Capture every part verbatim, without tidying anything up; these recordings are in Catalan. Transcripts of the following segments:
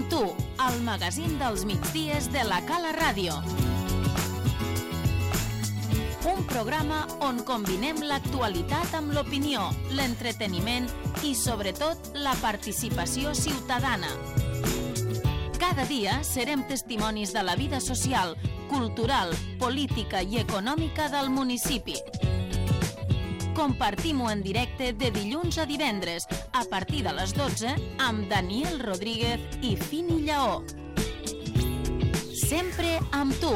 amb tu, el magazín dels migdies de la Cala Ràdio. Un programa on combinem l'actualitat amb l'opinió, l'entreteniment i, sobretot, la participació ciutadana. Cada dia serem testimonis de la vida social, cultural, política i econòmica del municipi. Compartim-ho en directe de dilluns a divendres, a partir de les dotze, amb Daniel Rodríguez i Fini Lleó. Sempre amb tu.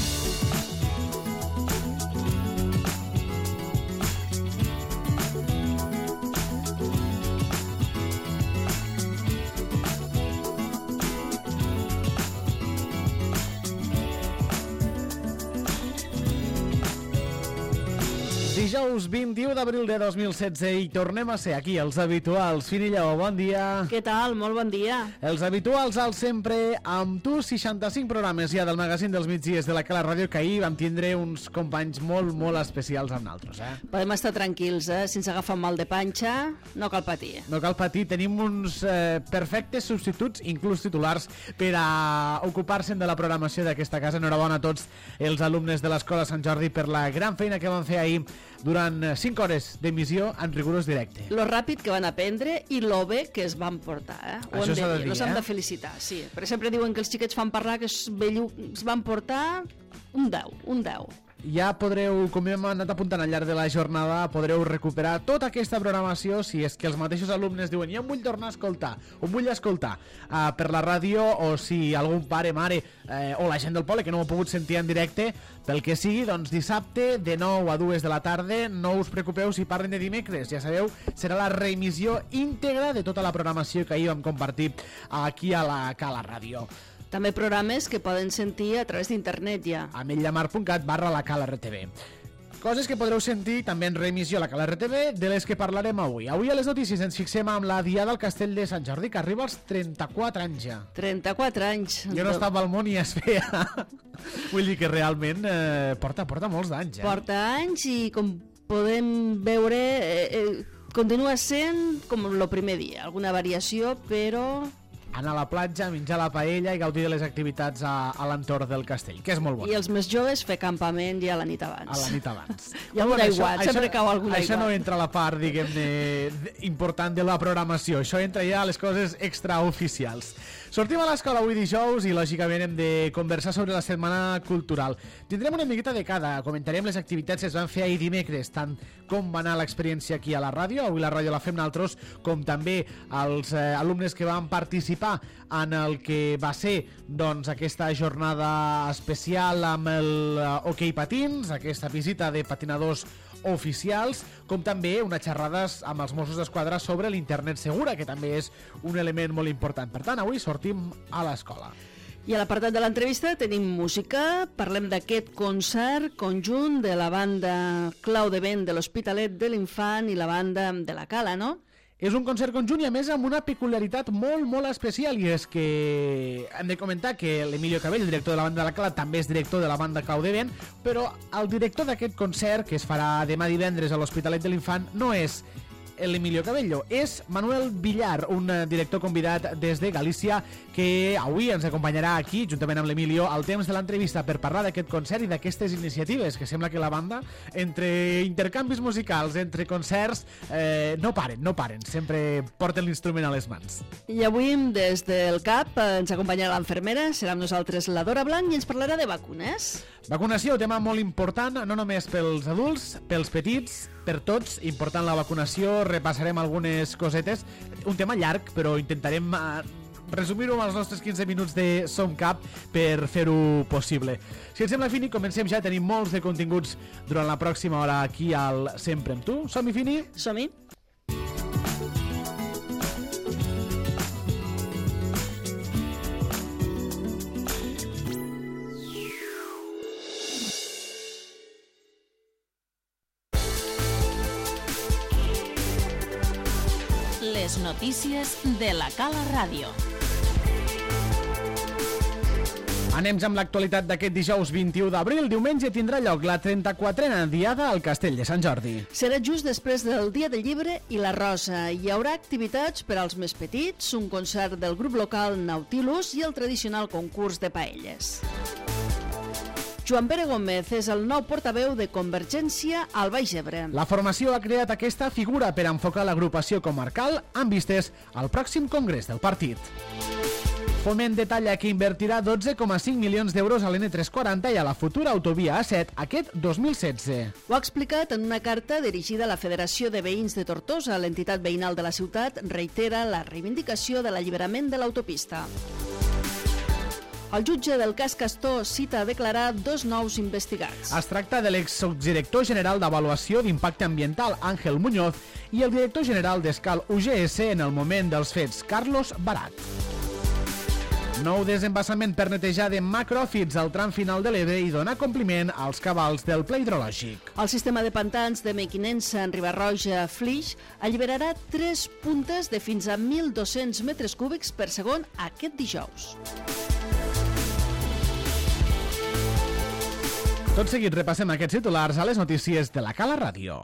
Dijous vint-i-u d'abril de dos mil setze i tornem a ser aquí, els habituals. Fini Lleó, bon dia. Què tal? Molt bon dia. Els habituals al sempre amb tu, seixanta-cinc programes ja del magazín dels migdies de la Cala Ràdio, que ahir vam tindre uns companys molt, molt especials amb nosaltres. Eh? Podem estar tranquils, eh? Sense agafar mal de panxa, no cal patir. No cal patir, tenim uns eh, perfectes substituts, inclús titulars, per a ocupar-se'n de la programació d'aquesta casa. Enhorabona a tots els alumnes de l'Escola Sant Jordi per la gran feina que van fer ahir durant cinc hores d'emissió en rigorós directe. Lo ràpid que van aprendre i lo bé que es van portar, eh? Ho Això s'ha de dir, los hem eh? de felicitar, sí. Perquè sempre diuen que els xiquets fan parlar que es, bellu... es van portar un deu, un deu. Ja podreu, com hem anat apuntant al llarg de la jornada, podreu recuperar tota aquesta programació si és que els mateixos alumnes diuen ja em vull tornar a escoltar, o em vull escoltar uh, per la ràdio, o si algun pare, mare eh, o la gent del poble que no ho ha pogut sentir en directe, pel que sigui, doncs dissabte de nou a dues de la tarda, no us preocupeu si parlen de dimecres, ja sabeu, serà la reemissió íntegra de tota la programació que ahir vam compartir aquí a la Cala Ràdio. També programes que poden sentir a través d'internet ja. A mellamar.cat barra la Cala R T V. Coses que podreu sentir també en reemissió a la Cala R T V, de les que parlarem avui. Avui a les notícies ens fixem amb la Diada al Castell de Sant Jordi, que arriba als trenta-quatre anys ja. trenta-quatre anys. Jo no estava al món i es feia. Vull dir que realment eh, porta, porta molts d'anys. Eh? Porta anys i com podem veure eh, eh, continua sent com el primer dia. Alguna variació, però... anar a la platja, menjar la paella i gaudir de les activitats a, a l'entorn del castell, que és molt bo. I els més joves fer campament ja a la nit abans. A la nit abans. I algun aiguat, sempre cau algun aiguat. Això no entra a la part, diguem-ne, important de la programació. Això entra ja a les coses extraoficials. Sortim a l'escola avui dijous i, lògicament, hem de conversar sobre la setmana cultural. Tindrem una miqueta de cada. Comentarem les activitats que es van fer ahir dimecres, tant com va anar l'experiència aquí a la ràdio. Avui la ràdio la fem nosaltres, com també els eh, alumnes que van participar en el que va ser doncs, aquesta jornada especial amb el uh, hoquei patins, aquesta visita de patinadors oficials, com també unes xerrades amb els Mossos d'Esquadra sobre l'internet segura, que també és un element molt important. Per tant, avui sortim a l'escola. I a l'apartat de l'entrevista tenim música, parlem d'aquest concert conjunt de la banda Clau de Vent de l'Hospitalet de l'Infant i la banda de la Cala, no? És un concert conjunt i a més amb una peculiaritat molt, molt especial, i és que hem de comentar que l'Emilio Cabell, el director de la banda de la Cala, també és director de la banda Clau de Vent, però el director d'aquest concert, que es farà demà divendres a l'Hospitalet de l'Infant, no és l'Emilio Cabello, és Manuel Villar, un director convidat des de Galícia, que avui ens acompanyarà aquí, juntament amb l'Emilio, al temps de l'entrevista per parlar d'aquest concert i d'aquestes iniciatives, que sembla que la banda, entre intercanvis musicals, entre concerts, eh, no paren, no paren, sempre porten l'instrument a les mans. I avui, des del C A P, ens acompanyarà l'enfermera, serà amb nosaltres la Dora Blanc i ens parlarà de vacunes. Vacunació, tema molt important, no només pels adults, pels petits, per tots, important la vacunació, repassarem algunes cosetes, un tema llarg, però intentarem uh, resumir-ho amb els nostres quinze minuts de SomCap per fer-ho possible. Si et sembla, Fini, comencem ja, tenim molts de continguts durant la pròxima hora aquí al Sempre amb tu. Som-hi, Fini? Som-hi. Les notícies de la Cala Ràdio. Anem amb l'actualitat d'aquest dijous vint-i-u d'abril. Diumenge tindrà lloc la trenta-quatrena diada al Castell de Sant Jordi. Serà just després del Dia del Llibre i la Rosa. Hi haurà activitats per als més petits, un concert del grup local Nautilus i el tradicional concurs de paelles. Joan Pere Gómez és el nou portaveu de Convergència al Baix Ebre. La formació ha creat aquesta figura per enfocar l'agrupació comarcal amb vistes al pròxim congrés del partit. Foment detalla que invertirà dotze coma cinc milions d'euros a l'N tres cents quaranta i a la futura autovia A set aquest dos mil setze. Ho ha explicat en una carta dirigida a la Federació de Veïns de Tortosa. L'entitat veïnal de la ciutat reitera la reivindicació de l'alliberament de l'autopista. El jutge del cas Castor cita a declarar dos nous investigats. Es tracta de l'exdirector general d'Avaluació d'Impacte Ambiental, Àngel Muñoz, i el director general d'Escal U G S en el moment dels fets, Carlos Barat. Nou desembassament per netejar de macròfits al tram final de l'Ebre i donar compliment als cabals del pla hidrològic. El sistema de pantans de Mequinensa en Riba-roja Flix alliberarà tres puntes de fins a mil dos-cents metres cúbics per segon aquest dijous. Tot seguit repassem aquests titulars a les notícies de la Cala Ràdio.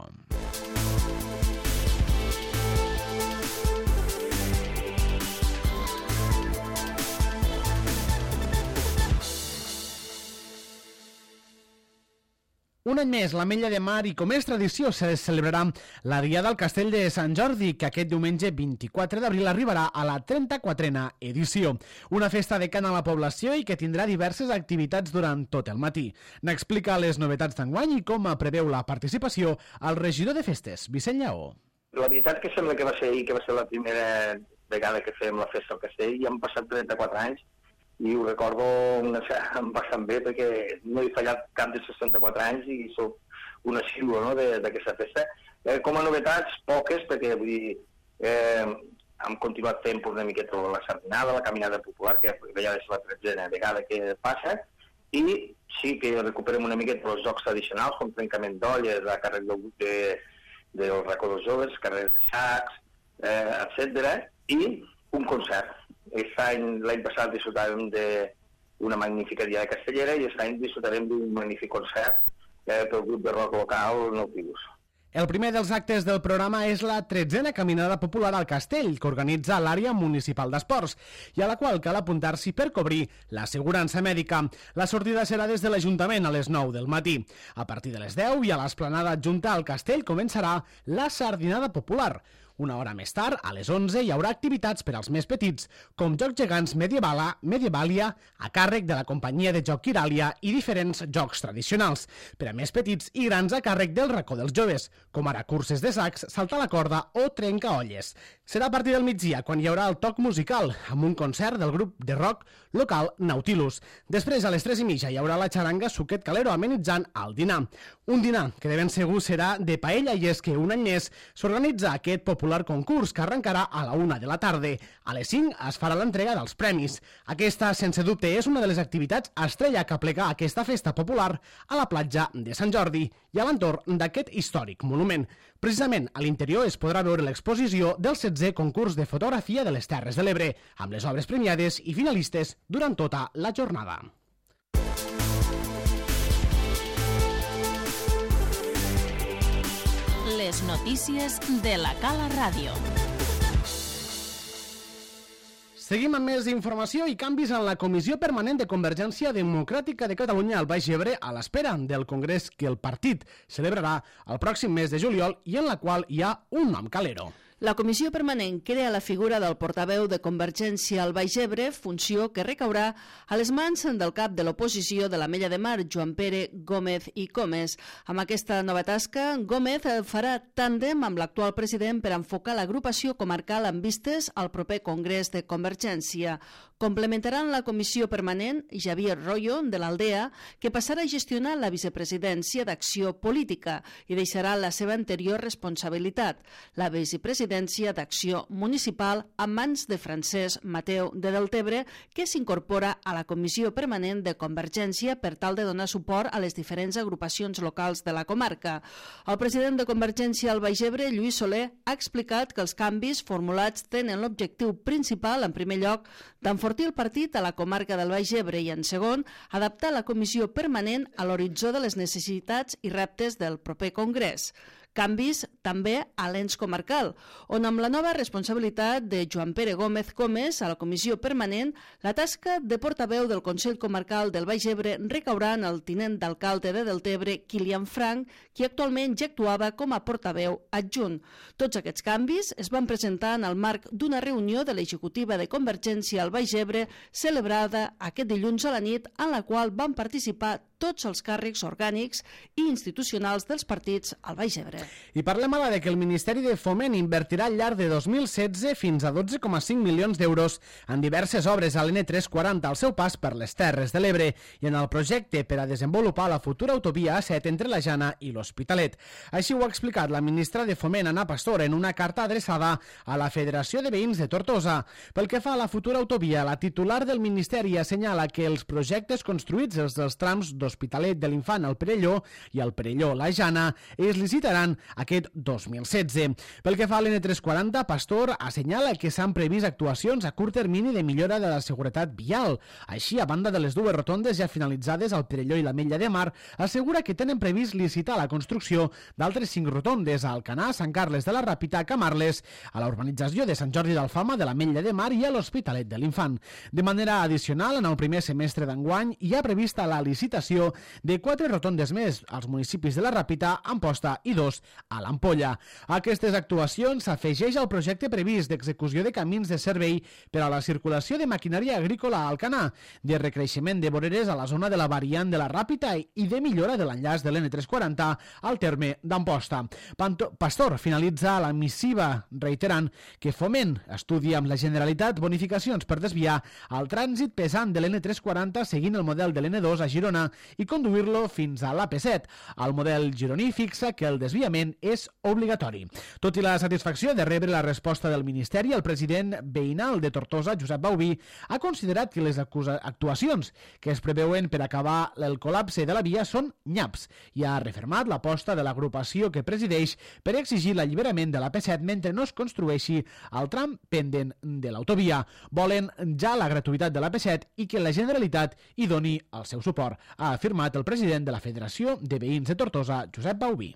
Un any més, l'Ametlla de Mar i com és tradició se celebrarà la Diada al Castell de Sant Jordi, que aquest diumenge vint-i-quatre d'abril arribarà a la trenta-quatrena edició. Una festa de cant a la població i que tindrà diverses activitats durant tot el matí. N'explica les novetats d'enguany i com preveu la participació el regidor de festes, Vicent Lleó. La veritat que sembla que va ser ahir, que va ser la primera vegada que fèiem la festa al Castell, i han passat trenta-quatre anys, i ho recordo bastant bé perquè no he fallat cap de seixanta-quatre anys i soc un assíduo, no, d'aquesta festa. Eh, com a novetats, poques, perquè vull dir, eh, hem continuat fent una miqueta la sardinada, la caminada popular, que ja és la tretzena vegada que passa, i sí que recuperem una miqueta els jocs tradicionals, com trencament d'olles, a càrrec del grup de, del racó dels joves, carrers de sacs, eh, etcètera, i un concert. L'any passat disfrutarem d'una magnífica diada castellera i aquest any disfrutarem d'un magnífic concert eh, pel grup de rock local Nautilus. El primer dels actes del programa és la tretzena caminada popular al Castell, que organitza l'àrea municipal d'esports, i a la qual cal apuntar-s'hi per cobrir l'assegurança mèdica. La sortida serà des de l'Ajuntament a les nou del matí. A partir de les deu i a l'esplanada adjunta al Castell començarà la sardinada popular. Una hora més tard, a les onze, hi haurà activitats per als més petits, com jocs gegants Medievala, Medievalia, a càrrec de la companyia de joc Quiràlia i diferents jocs tradicionals. Per a més petits i grans a càrrec del racó dels joves, com ara curses de sacs, saltar la corda o trencaolles. Serà a partir del migdia, quan hi haurà el toc musical, amb un concert del grup de rock local Nautilus. Després, a les tres i mitja, hi haurà la xaranga Suquet Calero amenitzant el dinar. Un dinar que de ben segur serà de paella, i és que un any més s'organitza aquest popular concurs que arrencarà a la una de la tarda. A les cinc es farà l'entrega dels premis. Aquesta, sense dubte, és una de les activitats estrella que aplega aquesta festa popular a la platja de Sant Jordi i a l'entorn d'aquest històric monument. Precisament a l'interior es podrà veure l'exposició del setzè concurs de fotografia de les Terres de l'Ebre, amb les obres premiades i finalistes durant tota la jornada. Les notícies de la Cala Ràdio. Seguim amb més informació i canvis en la Comissió Permanent de Convergència Democràtica de Catalunya al Baix Ebre a l'espera del congrés que el partit celebrarà el pròxim mes de juliol i en la qual hi ha un nom calero. La Comissió Permanent crea la figura del portaveu de Convergència al Baix Ebre, funció que recaurà a les mans del cap de l'oposició de l'Ametlla de Mar, Joan Pere Gómez i Comes. Amb aquesta nova tasca, Gómez farà tàndem amb l'actual president per enfocar l'agrupació comarcal amb vistes al proper congrés de Convergència. Complementaran la Comissió Permanent Javier Royo, de l'Aldea, que passarà a gestionar la vicepresidència d'Acció Política i deixarà la seva anterior responsabilitat, la vicepresidència d'Acció Municipal, en mans de Francesc Mateu de Deltebre, que s'incorpora a la Comissió Permanent de Convergència per tal de donar suport a les diferents agrupacions locals de la comarca. El president de Convergència al Baix Ebre, Lluís Soler, ha explicat que els canvis formulats tenen l'objectiu principal, en primer lloc, d'enfortir enfortir el partit a la comarca del Baix Ebre i, en segon, adaptar la comissió permanent a l'horitzó de les necessitats i reptes del proper congrés. Canvis també a l'ens comarcal, on amb la nova responsabilitat de Joan Pere Gómez Comes a la comissió permanent, la tasca de portaveu del Consell Comarcal del Baix Ebre recaurà en el tinent d'alcalde de Deltebre, Kilian Frank, qui actualment ja actuava com a portaveu adjunt. Tots aquests canvis es van presentar en el marc d'una reunió de l'executiva de Convergència al Baix Ebre celebrada aquest dilluns a la nit, en la qual van participar tots els càrrecs orgànics i institucionals dels partits al Baix Ebre. I parlem ara de que el Ministeri de Foment invertirà al llarg de dos mil setze fins a dotze coma cinc milions d'euros en diverses obres a l'N tres cents i quaranta al seu pas per les Terres de l'Ebre i en el projecte per a desenvolupar la futura autovia A set entre la Jana i l'Hospitalet. Així ho ha explicat la ministra de Foment, Ana Pastor, en una carta adreçada a la Federació de Veïns de Tortosa. Pel que fa a la futura autovia, la titular del Ministeri assenyala que els projectes construïts els dels trams d'Hospitalet de l'Infant al Perelló i al Perelló-La Jana es licitaran aquest dos mil setze. Pel que fa a l'N tres cents i quaranta, Pastor assenyala que s'han previst actuacions a curt termini de millora de la seguretat vial. Així, a banda de les dues rotondes ja finalitzades al Perelló i l'Ametlla de Mar, assegura que tenen previst licitar la construcció d'altres cinc rotondes a Alcanar, Sant Carles de la Ràpita, Camarles, a la urbanització de Sant Jordi d'Alfama, de l'Ametlla de Mar i a l'Hospitalet de l'Infant. De manera addicional, en el primer semestre d'enguany hi ha prevista la licitació de quatre rotondes més als municipis de la Ràpita, Amposta i dos a l'Ampolla. A aquestes actuacions s'afegeix al projecte previst d'execució de camins de servei per a la circulació de maquinària agrícola a Alcanar, de recreixement de voreres a la zona de la variant de la Ràpita i de millora de l'enllaç de l'N tres cents i quaranta al terme d'Amposta. Pastor finalitza la missiva reiterant que Foment estudia amb la Generalitat bonificacions per desviar el trànsit pesant de l'N tres cents i quaranta seguint el model de l'N dos a Girona i conduir-lo fins a l'A P set. El model gironí fixa que el desviament és obligatori. Tot i la satisfacció de rebre la resposta del Ministeri, el president veïnal de Tortosa, Josep Bauví, ha considerat que les actuacions que es preveuen per acabar el col·lapse de la via són nyaps i ha refermat l'aposta de l'agrupació que presideix per exigir l'alliberament de l'A P set mentre no es construeixi el tram pendent de l'autovia. Volen ja la gratuïtat de l'A P set i que la Generalitat hi doni el seu suport, ha afirmat el president de la Federació de Veïns de Tortosa, Josep Bauví.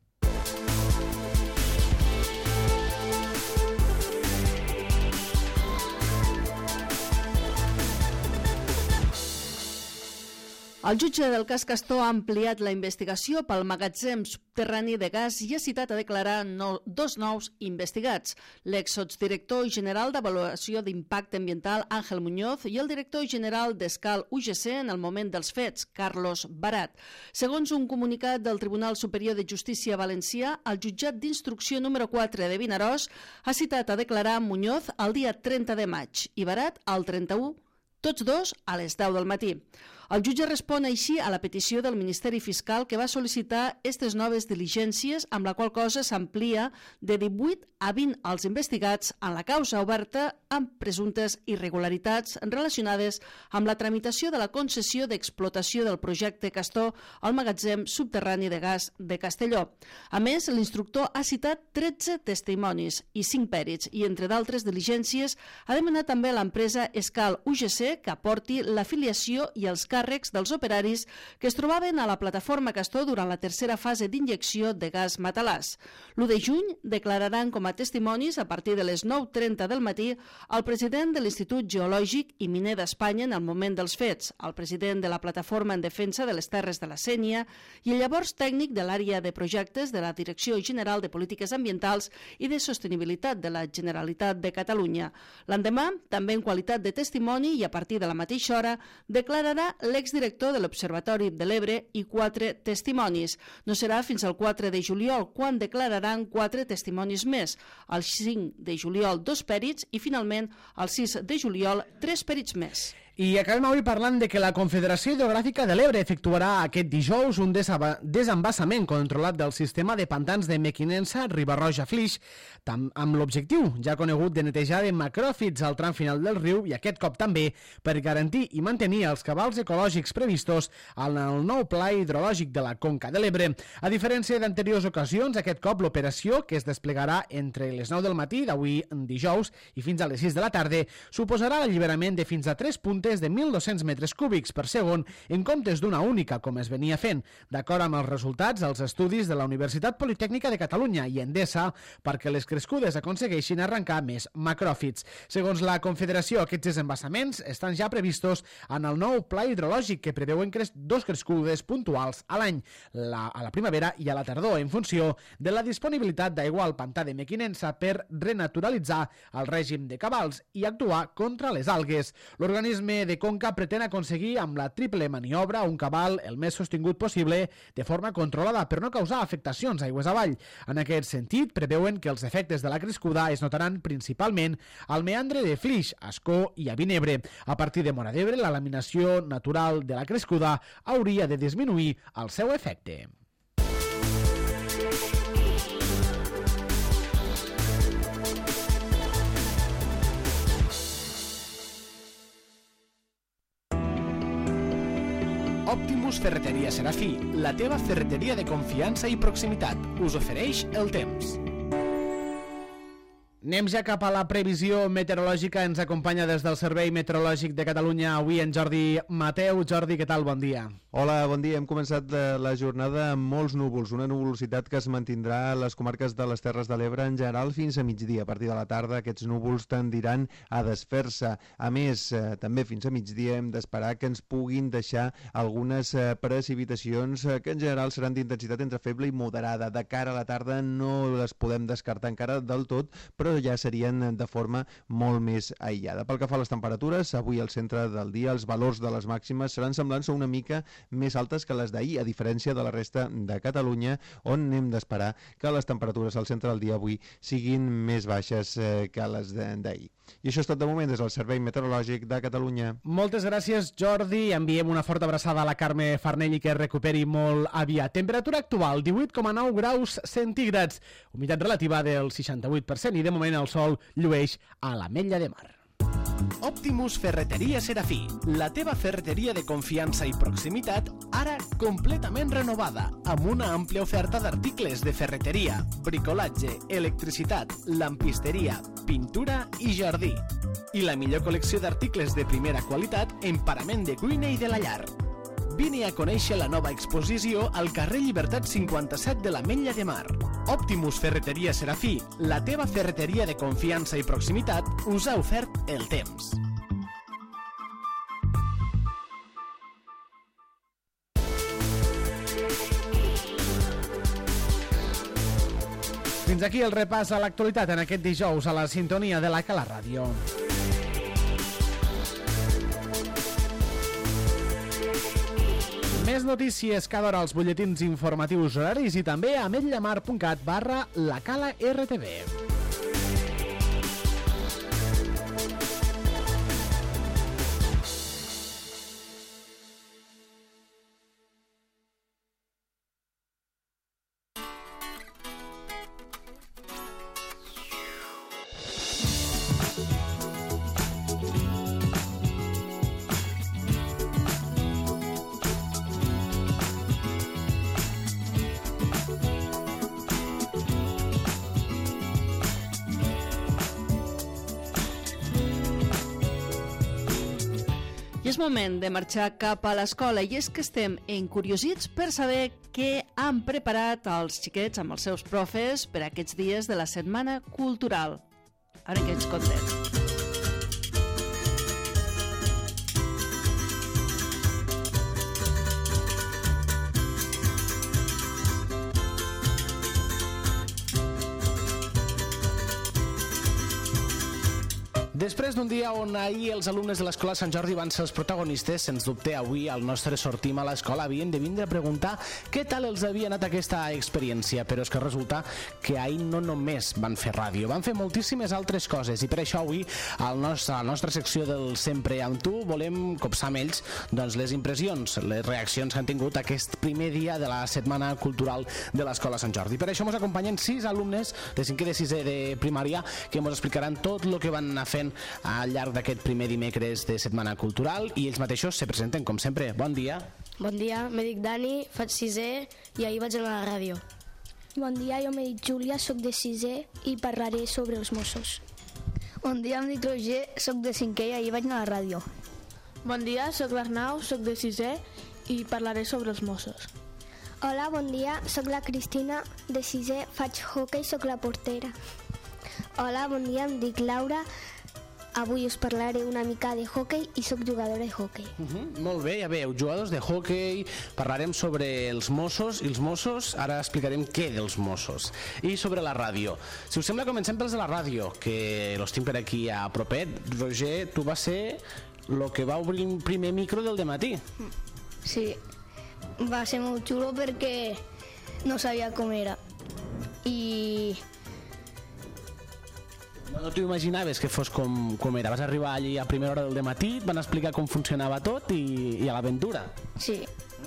El jutge del cas Castor ha ampliat la investigació pel magatzem subterrani de gas i ha citat a declarar no, dos nous investigats, l'exsotsdirector general d'Avaluació d'Impacte Ambiental, Àngel Muñoz, i el director general d'Escal U G C en el moment dels fets, Carlos Barat. Segons un comunicat del Tribunal Superior de Justícia Valencià, el jutjat d'instrucció número quatre de Vinaròs ha citat a declarar Muñoz el dia trenta de maig i Barat el trenta-u, tots dos a les deu del matí. El jutge respon així a la petició del Ministeri Fiscal que va sol·licitar aquestes noves diligències, amb la qual cosa s'amplia de divuit a vint els investigats en la causa oberta amb presumptes irregularitats relacionades amb la tramitació de la concessió d'explotació del projecte Castor al magatzem subterrani de gas de Castelló. A més, l'instructor ha citat tretze testimonis i cinc pèrits i, entre d'altres diligències, ha demanat també a l'empresa Escal U G C que aporti l'afiliació i els càrrecs dels operaris que es trobaven a la plataforma Castor durant la tercera fase d'injecció de gas matalàs. l'u de juny declararan com a testimonis, a partir de les nou trenta del matí, el president de l'Institut Geològic i Miner d'Espanya en el moment dels fets, el president de la Plataforma en Defensa de les Terres de la Sénia i el llavors tècnic de l'àrea de projectes de la Direcció General de Polítiques Ambientals i de Sostenibilitat de la Generalitat de Catalunya. L'endemà, també en qualitat de testimoni i a partir de la mateixa hora, declararà l'exdirector de l'Observatori de l'Ebre i quatre testimonis. No serà fins al quatre de juliol, quan declararan quatre testimonis més. El cinc de juliol, dos pèrits i, finalment, el sis de juliol, tres pèrits més. I acabem avui parlant de que la Confederació Hidrogràfica de l'Ebre efectuarà aquest dijous un desembassament controlat del sistema de pantans de Mequinensa, Riba-roja-Flix, amb l'objectiu ja conegut de netejar de macròfits al tram final del riu i aquest cop també per garantir i mantenir els cabals ecològics previstos en el nou pla hidrològic de la Conca de l'Ebre. A diferència d'anteriors ocasions, aquest cop l'operació, que es desplegarà entre les nou del matí d'avui dijous i fins a les sis de la tarda, suposarà l'alliberament de fins a tres puntes de mil dos-cents metres cúbics per segon en comptes d'una única, com es venia fent, d'acord amb els resultats dels estudis de la Universitat Politècnica de Catalunya i Endesa, perquè les crescudes aconsegueixin arrencar més macròfits. Segons la Confederació, aquests desembassaments estan ja previstos en el nou pla hidrològic que preveuen cres dos crescudes puntuals a l'any, la, a la primavera i a la tardor, en funció de la disponibilitat d'aigua al pantà de Mequinensa per renaturalitzar el règim de cabals i actuar contra les algues. L'organisme de Conca pretén aconseguir amb la triple maniobra un cabal el més sostingut possible de forma controlada per no causar afectacions aigües avall. En aquest sentit, preveuen que els efectes de la crescuda es notaran principalment al meandre de Flix, Ascó i a Vinebre. A partir de Móra d'Ebre, la laminació natural de la crescuda hauria de disminuir el seu efecte. Optimus Ferreteria Serafí, la teva ferreteria de confiança i proximitat, us ofereix el temps. Anem ja cap a la previsió meteorològica. Ens acompanya des del Servei Meteorològic de Catalunya avui en Jordi Mateu. Jordi, què tal? Bon dia. Hola, bon dia. Hem començat la jornada amb molts núvols, una nuvolositat que es mantindrà a les comarques de les Terres de l'Ebre en general fins a migdia. A partir de la tarda aquests núvols tendiran a desfer-se. A més, eh, també fins a migdia hem d'esperar que ens puguin deixar algunes eh, precipitacions eh, que en general seran d'intensitat entre feble i moderada. De cara a la tarda no les podem descartar encara del tot, però ja serien de forma molt més aïllada. Pel que fa a les temperatures, avui al centre del dia els valors de les màximes seran semblants o una mica més altes que les d'ahir, a diferència de la resta de Catalunya, on hem d'esperar que les temperatures al centre del dia avui siguin més baixes eh, que les d'ahir. I això és tot de moment des del Servei Meteorològic de Catalunya. Moltes gràcies, Jordi. Enviem una forta abraçada a la Carme Farnell i que es recuperi molt aviat. Temperatura actual, divuit coma nou graus centígrads. Humitat relativa del seixanta-vuit per cent i de moment el sol llueix a l'Ametlla de Mar. Optimus Ferreteria Serafí, la teva ferreteria de confiança i proximitat, ara completament renovada, amb una àmplia oferta d'articles de ferreteria, bricolatge, electricitat, lampisteria, pintura i jardí. I la millor col·lecció d'articles de primera qualitat en parament de cuina i de la llar. Vine a conèixer la nova exposició al carrer Llibertat cinquanta-set de l'Ametlla de Mar. Optimus Ferreteria Serafí, la teva ferreteria de confiança i proximitat, us ha ofert el temps. Fins aquí el repàs a l'actualitat en aquest dijous a la sintonia de la Cala Ràdio. Més notícies cada hora als butlletins informatius horaris i també a ametlllamar.cat barra la Cala R T V. És moment de marxar cap a l'escola i és que estem encuriosits per saber què han preparat els xiquets amb els seus profes per aquests dies de la Setmana Cultural. A veure què ens conten. Després d'un dia on ahir els alumnes de l'Escola Sant Jordi van ser els protagonistes, sens dubte avui al nostre sortim a l'escola havien de vindre a preguntar què tal els havia anat aquesta experiència, però és que resulta que ahir no només van fer ràdio, van fer moltíssimes altres coses i per això avui al nostre, a la nostra secció del Sempre amb tu volem copsar amb ells doncs, les impressions, les reaccions que han tingut aquest primer dia de la Setmana Cultural de l'Escola Sant Jordi. Per això ens acompanyen sis alumnes de cinquè i de sisè de primària que ens explicaran tot el que van anar fent al llarg d'aquest primer dimecres de Setmana Cultural i ells mateixos se presenten com sempre. Bon dia. Bon dia, me dic Dani, faig sisè i ahir vaig anar a la ràdio. Bon dia, jo me dic Júlia, soc de sisè i parlaré sobre els Mossos. Bon dia, em dic Roger, soc de cinquè i ahir vaig anar a la ràdio. Bon dia, soc l'Arnau, soc de sisè i parlaré sobre els Mossos. Hola, bon dia, soc la Cristina, de sisè, faig hoquei, soc la portera. Hola, bon dia, em dic Laura, avui us parlaré una mica de hoquei i sóc jugadora de hoquei. Uh -huh, molt bé, ja veieu, jugadors de hoquei, parlarem sobre els Mossos i els Mossos, ara explicarem què dels Mossos. I sobre la ràdio. Si us sembla, comencem pels de la ràdio, que els tinc per aquí a propet. Roger, tu vas ser el que va obrir el primer micro del dematí. Sí, va ser molt xulo perquè no sabia com era. I... No t'ho imaginaves que fos com, com era? Vas arribar allí a primera hora del dematí, et van explicar com funcionava tot i, i a l'aventura. Sí.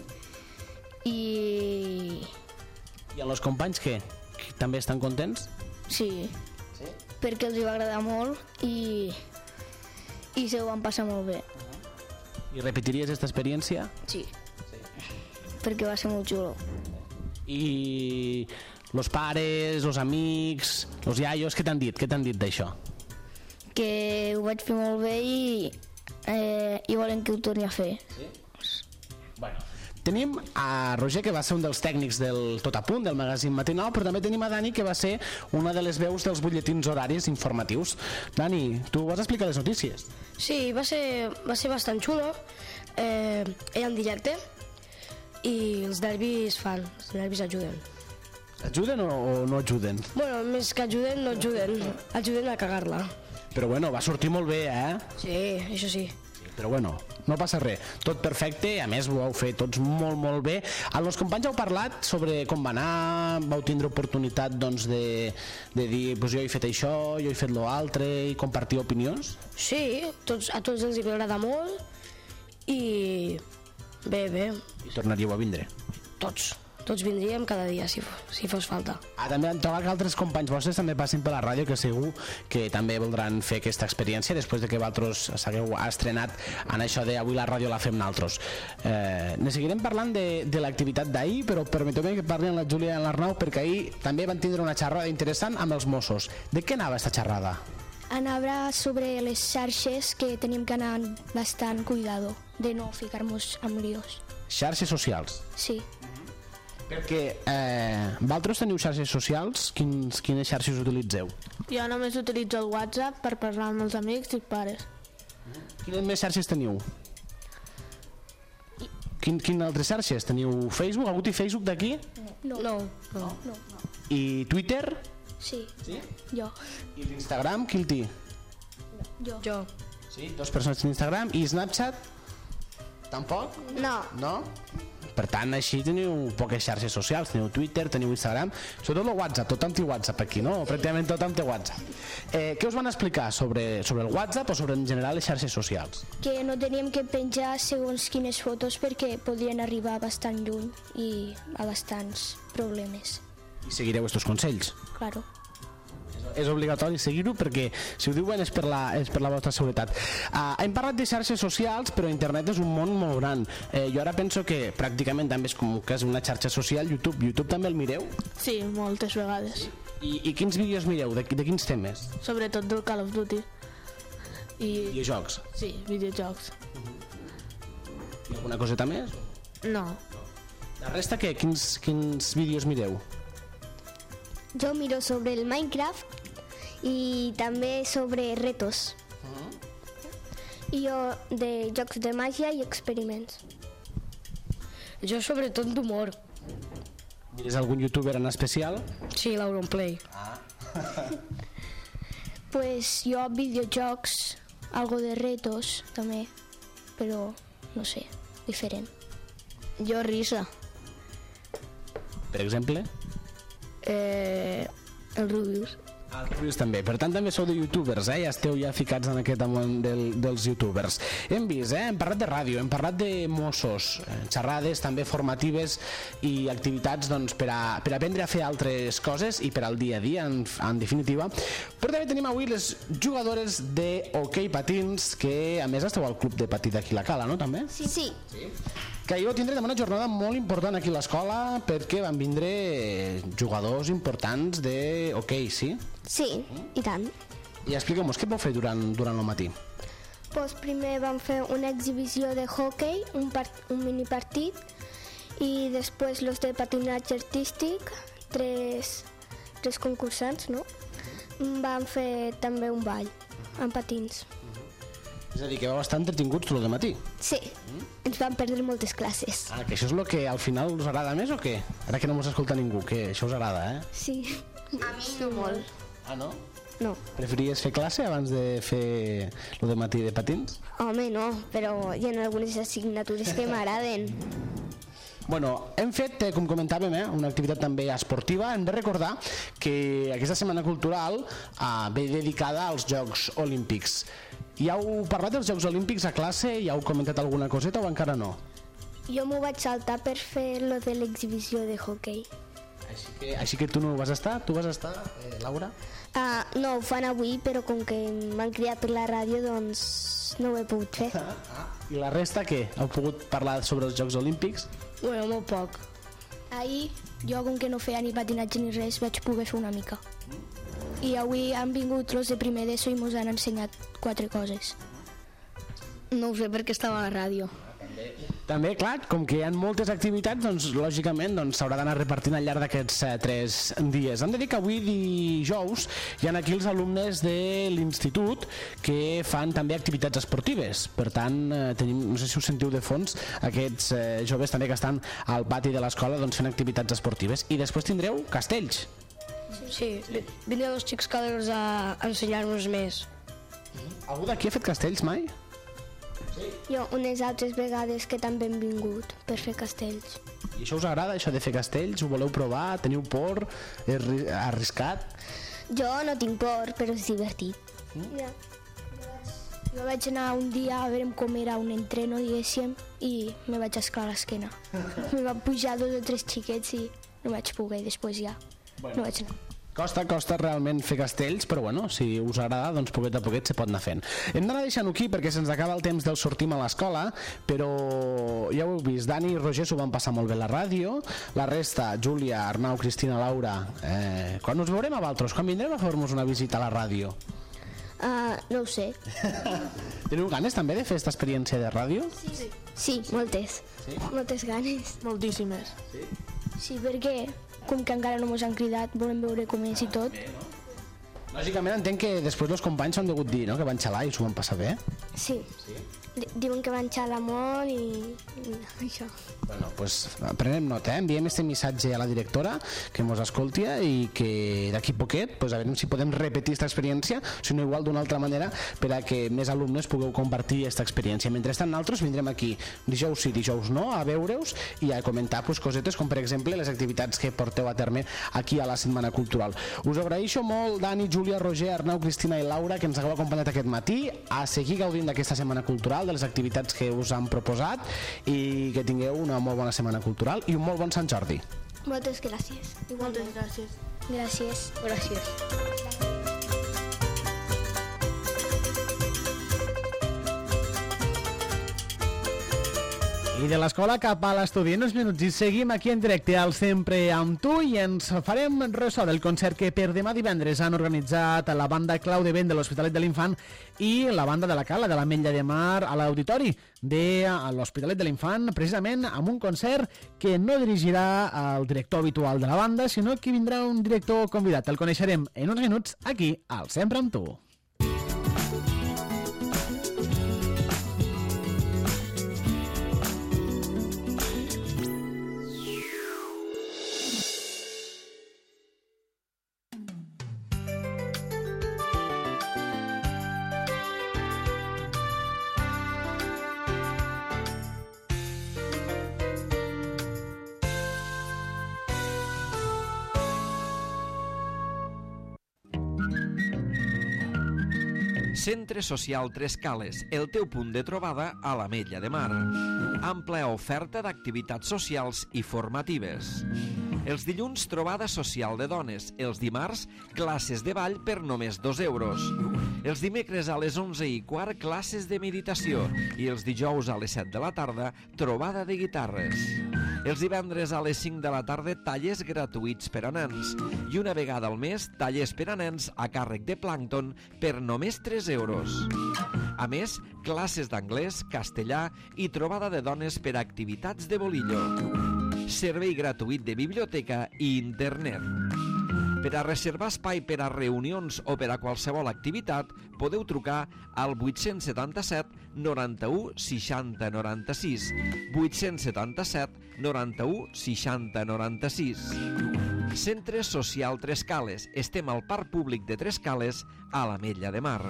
I... I els companys què? Que també estan contents? Sí. Sí? Perquè els hi va agradar molt i, i se ho van passar molt bé. I repetiries aquesta experiència? Sí. Sí. Perquè va ser molt xulo. I... los pares, los amics, los iaios, què t'han dit? Què t'han dit d'això? Que ho vaig fer molt bé i, eh, i volen que ho torni a fer. Sí? Bueno, tenim a Roger, que va ser un dels tècnics del Tot a Punt, del magazín matinal, però també tenim a Dani, que va ser una de les veus dels butlletins horaris informatius. Dani, tu vas explicar les notícies? Sí, va ser, va ser bastant xulo. Eh, era en directe i els nervis fan, els nervis ajuden. Ajuden o, o no ajuden? Bueno, més que ajuden, no ajuden. Ajuden a cagar-la. Però bueno, va sortir molt bé, eh? Sí, això sí. Sí, però bueno, no passa res. Tot perfecte, a més ho heu fet tots molt, molt bé. Amb els companys heu parlat sobre com va anar, vau tindre oportunitat doncs, de, de dir pues, jo he fet això, jo he fet lo altre i compartir opinions? Sí, tots, a tots ens hi va agradar molt i bé, bé. I tornaríeu a vindre? Tots. Tots vindríem cada dia, si, si fos falta. Ah, també em troba que altres companys vostres també passin per la ràdio, que segur que també voldran fer aquesta experiència després de que vosaltres s'hagueu estrenat en això de avui la ràdio la fem naltros. Eh, ne seguirem parlant de, de l'activitat d'ahir, però permeteu-me que parli amb la Júlia i l'Arnau, perquè ahir també van tindre una xerrada interessant amb els Mossos. De què anava aquesta xerrada? Anava sobre les xarxes que tenim que anar bastant cuidado de no ficar-nos amb líos. Xarxes socials? Sí. Perquè eh, vosaltres teniu xarxes socials? Quins, quines xarxes utilitzeu? Jo només utilitzo el WhatsApp per parlar amb els amics i pares. Quines més xarxes teniu? Quin, quines altres xarxes? Teniu Facebook? Algú té Facebook d'aquí? No. No. No. no. I Twitter? Sí. Sí? Jo. I l'Instagram? Qui el té? Jo. Jo. Sí, dos persones d'Instagram. I Snapchat? Tampoc? No. No? Per tant, així teniu poques xarxes socials, teniu Twitter, teniu Instagram, sobretot el WhatsApp, tothom té WhatsApp aquí, no? Pràcticament tothom té WhatsApp. Eh, què us van explicar sobre, sobre el WhatsApp o sobre en general les xarxes socials? Que no teníem que penjar segons quines fotos perquè podrien arribar bastant lluny i a bastants problemes. I seguireu estos consells? Claro. És obligatori seguir-ho perquè si ho diuen és per la, és per la vostra seguretat. Uh, hem parlat de xarxes socials, però internet és un món molt gran. Eh, jo ara penso que pràcticament també és com que és una xarxa social. YouTube, YouTube també el mireu? Sí, moltes vegades. I, i quins vídeos mireu? De, de quins temes? Sobretot del Call of Duty. I... Videojocs? Sí, videojocs. I alguna coseta més? No. La resta què? Quins, quins vídeos mireu? Jo miro sobre el Minecraft i també sobre retos. I jo de jocs de màgia i experiments. Jo sobretot d'humor. Mires algun youtuber en especial? Sí, l'Auronplay. Ah. Pues jo videojocs, algo de retos també, però no sé, diferent. Jo risa. Per exemple? Eh, el Rubius. Ah, Rubius també. Per tant, també sou de youtubers, eh? Ja esteu ja ficats en aquest món del, dels youtubers. Hem vist, eh? Hem parlat de ràdio, hem parlat de Mossos, eh? xerrades també formatives i activitats doncs, per, a, per aprendre a fer altres coses i per al dia a dia, en, en definitiva. Però també tenim avui les jugadores de hoquei patins, que a més esteu al club de patí d'aquí la Cala, no? També? Sí. Sí. Sí. Que ahir va tindre una jornada molt important aquí a l'escola perquè van vindre jugadors importants de hoquei, sí? Sí, i tant. I explica'm-nos, què vau fer durant, durant el matí? Pues primer vam fer una exhibició de hockey, un, part, un mini partit, i després los de patinatge artístic, tres, tres concursants, no? Vam fer també un ball amb patins. És a dir, que vau estar entretinguts tot el matí? Sí, mm? ens vam perdre moltes classes. Ah, que això és el que al final us agrada més o què? Ara que no mos escolta ningú, que això us agrada, eh? Sí. A mi no molt. Ah, no? No. Preferies fer classe abans de fer lo de matí de patins? Home, no, però hi ha algunes assignatures que m'agraden. Bueno, hem fet, com comentàvem, eh, una activitat també esportiva. Hem de recordar que aquesta setmana cultural eh, ve dedicada als Jocs Olímpics. Ja heu parlat dels Jocs Olímpics a classe? Ja heu comentat alguna coseta o encara no? Jo m'ho vaig saltar per fer lo de l'exhibició de hockey. Així que, així que tu no vas estar? Tu vas estar, eh, Laura? Uh, no, ho fan avui, però com que m'han cridat per la ràdio, doncs no ho he pogut fer. Ah, ah. I la resta què? Heu pogut parlar sobre els Jocs Olímpics? Bueno, molt poc. Ahir, jo com que no feia ni patinatge ni res, vaig poder fer una mica. I avui han vingut los de primer d'ESO i mos han ensenyat quatre coses. No ho sé perquè estava a la ràdio. També, clar, com que hi ha moltes activitats, doncs lògicament doncs, s'haurà d'anar repartint al llarg d'aquests eh, tres dies. Hem de dir que avui dijous hi ha aquí els alumnes de l'institut que fan també activitats esportives. Per tant, eh, tenim, no sé si us sentiu de fons, aquests eh, joves també que estan al pati de l'escola doncs, fent activitats esportives. I després tindreu castells. Sí, vindreu els xics calers a ensenyar-nos més. Algú d'aquí ha fet castells mai? Jo unes altres vegades que també hem vingut per fer castells. I això us agrada, això de fer castells? Ho voleu provar? Teniu por? És ri- arriscat? Jo no tinc por, però és divertit. Mm? Ja. Jo vaig anar un dia a veure com era un entreno, diguéssim, i me vaig esclar l'esquena. Me van pujar dos o tres xiquets i no vaig poder, després ja bueno. no vaig anar. Costa, costa realment fer castells, però bueno, si us agrada, doncs poquet a poquet se pot anar fent. Hem d'anar deixant-ho aquí perquè se'ns acaba el temps del sortim a l'escola, però ja ho heu vist, Dani i Roger s'ho van passar molt bé a la ràdio, la resta, Júlia, Arnau, Cristina, Laura, eh, quan us veurem a Valtros? Quan vindrem a fer-nos una visita a la ràdio? Uh, no ho sé. Teniu ganes també de fer aquesta experiència de ràdio? Sí, sí moltes. Sí? Moltes ganes. Moltíssimes. Sí? Sí, perquè com que encara no mos han cridat, volem veure com és i tot. Lògicament entenc que després els companys s'han degut dir, no?, que van xalar i s'ho van passar bé. Sí. sí. Diuen que van xalar molt i... i això. Bueno, pues prenem nota, eh? Enviem este missatge a la directora que mos escolti i que d'aquí poquet, pues, a veure si podem repetir aquesta experiència, si no igual d'una altra manera, per a que més alumnes pugueu compartir aquesta experiència. Mentrestant, nosaltres vindrem aquí dijous sí, dijous no, a veure-us i a comentar pues, cosetes com, per exemple, les activitats que porteu a terme aquí a la Setmana Cultural. Us agraeixo molt, Dani, Júlia, Roger, Arnau, Cristina i Laura, que ens hagueu acompanyat aquest matí, a seguir gaudint d'aquesta Setmana Cultural, de les activitats que us han proposat i que tingueu una molt bona Setmana Cultural i un molt bon Sant Jordi. Moltes gràcies. Moltes gràcies. Gràcies. Gràcies. I de l'escola cap a l'estudi, en uns minuts i seguim aquí en directe al Sempre amb tu i ens farem ressò del concert que per demà divendres han organitzat la banda Clau de Vent de l'Hospitalet de l'Infant i la banda de la Cala de l'Ametlla de Mar a l'auditori de l'Hospitalet de l'Infant, precisament amb un concert que no dirigirà el director habitual de la banda, sinó que vindrà un director convidat. El coneixerem en uns minuts aquí al Sempre amb tu. Centre Social Tres Cales, el teu punt de trobada a l'Ametlla de Mar. Àmplia oferta d'activitats socials i formatives. Els dilluns, trobada social de dones. Els dimarts, classes de ball per només dos euros. Els dimecres a les onze i quart, classes de meditació. I els dijous a les set de la tarda, trobada de guitarres. Els divendres a les cinc de la tarda, tallers gratuïts per a nens. I una vegada al mes, tallers per a nens a càrrec de plàncton per només tres euros. A més, classes d'anglès, castellà i trobada de dones per a activitats de bolillo. Servei gratuït de biblioteca i internet. Per a reservar espai per a reunions o per a qualsevol activitat, podeu trucar al vuit setanta-set noranta-u seixanta noranta-sis, vuit setanta-set noranta-u seixanta noranta-sis. Centre Social Tres Cales. Estem al Parc Públic de Tres Cales, a l'Ametlla de Mar.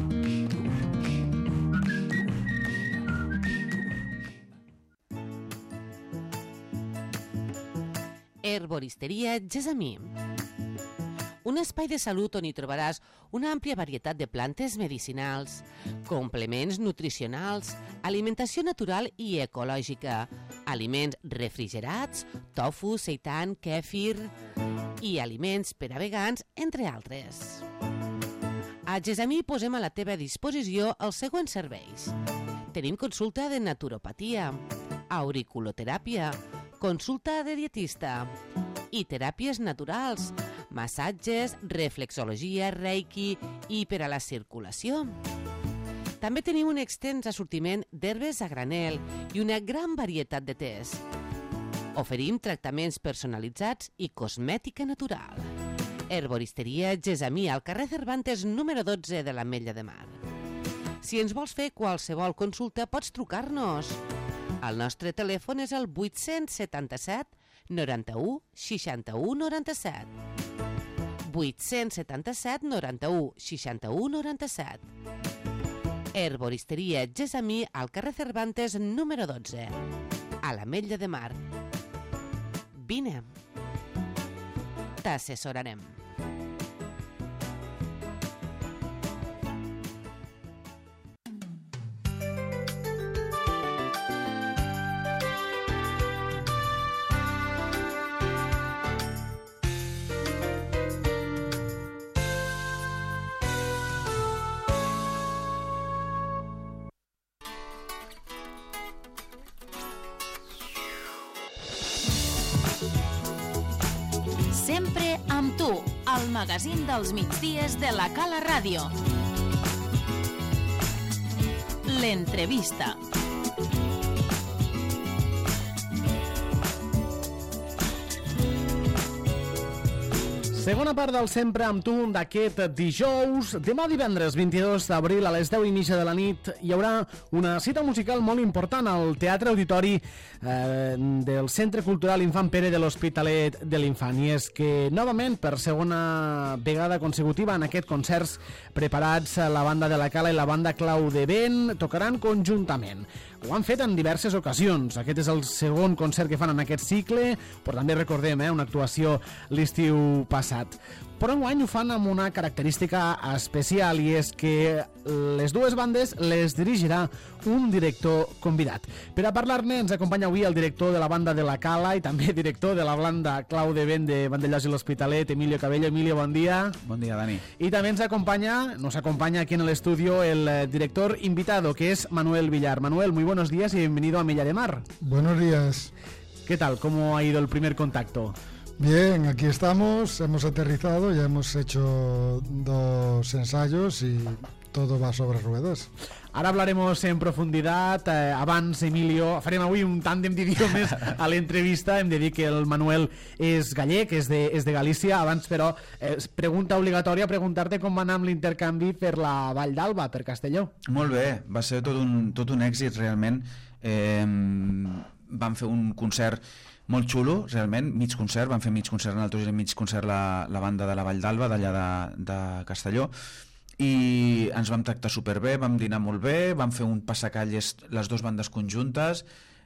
Herboristeria Gessamí. Un espai de salut on hi trobaràs una àmplia varietat de plantes medicinals, complements nutricionals, alimentació natural i ecològica, aliments refrigerats, tofu, seitan, kèfir i aliments per a vegans, entre altres. A Gessamí posem a la teva disposició els següents serveis. Tenim consulta de naturopatia, auriculoteràpia, consulta de dietista i teràpies naturals, massatges, reflexologia, reiki i per a la circulació. També tenim un extens assortiment d'herbes a granel i una gran varietat de tés. Oferim tractaments personalitzats i cosmètica natural. Herboristeria Gessamí, al carrer Cervantes número dotze de l'Ametlla de Mar. Si ens vols fer qualsevol consulta, pots trucar-nos. El nostre telèfon és el vuit setanta-set noranta-u seixanta-u noranta-set. vuit setanta-set noranta-u seixanta-u noranta-set. Herboristeria Gessamí, al carrer Cervantes número dotze, a l'Ametlla de Mar. Vine. T'assessorarem. Sempre amb tu, al magazín dels migdies de la Cala Ràdio. L'entrevista. Segona part del Sempre amb tu d'aquest dijous. Demà divendres vint-i-dos d'abril a les deu i mitja de la nit hi haurà una cita musical molt important al Teatre Auditori eh, del Centre Cultural Infant Pere de l'Hospitalet de l'Infant. I és que, novament, per segona vegada consecutiva en aquests concerts preparats, la banda de la Cala i la banda Clau de Vent tocaran conjuntament. Ho han fet en diverses ocasions. Aquest és el segon concert que fan en aquest cicle, però també recordem eh, una actuació l'estiu passat. Però enguany ho fan amb una característica especial, i és que les dues bandes les dirigirà un director convidat. Per a parlar-ne ens acompanya avui el director de la banda de la Cala i també director de la banda Clau de Vent de Vandellòs i l'Hospitalet, Emilio Cabello. Emilio, bon dia. Bon dia, Dani. Y también se acompaña, nos acompaña aquí en el estudio el eh, director invitado, que es Manuel Villar. Manuel, muy buenos días y bienvenido a Ametlla de Mar. Buenos días. ¿Qué tal? ¿Cómo ha ido el primer contacto? Bien, aquí estamos, hemos aterrizado, ya hemos hecho dos ensayos y todo va sobre ruedas. Ara hablaremos en profunditat. Eh, abans, Emilio, farem avui un tàndem d'idiomes a l'entrevista. Hem de dir que el Manuel és gallec, és de, és de Galícia. Abans, però, eh, pregunta obligatòria, preguntar-te com va anar amb l'intercanvi per la Vall d'Alba, per Castelló. Molt bé, va ser tot un, tot un èxit, realment. Eh, vam fer un concert molt xulo, realment, mig concert, vam fer mig concert nosaltres i mig concert la, la banda de la Vall d'Alba, d'allà de, de Castelló, i ens vam tractar superbé, vam dinar molt bé, vam fer un passacalles les dues bandes conjuntes,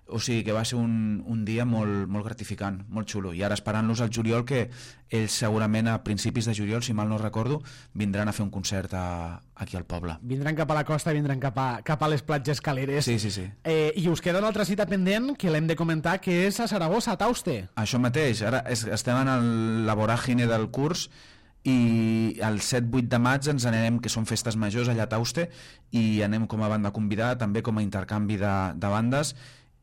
o sigui que va ser un, un dia molt, molt gratificant, molt xulo, i ara esperant-los al juliol, que ells segurament a principis de juliol, si mal no recordo, vindran a fer un concert a, aquí al poble. Vindran cap a la costa, vindran cap a, cap a les platges caleres. Sí, sí, sí. Eh, I us queda una altra cita pendent que l'hem de comentar, que és a Saragossa, a Tauste. Això mateix, ara es, estem en el, la voràgine del curs, i el set vuit de maig ens anem, que són festes majors allà a Tauste, i anem com a banda convidada, també com a intercanvi de, de bandes,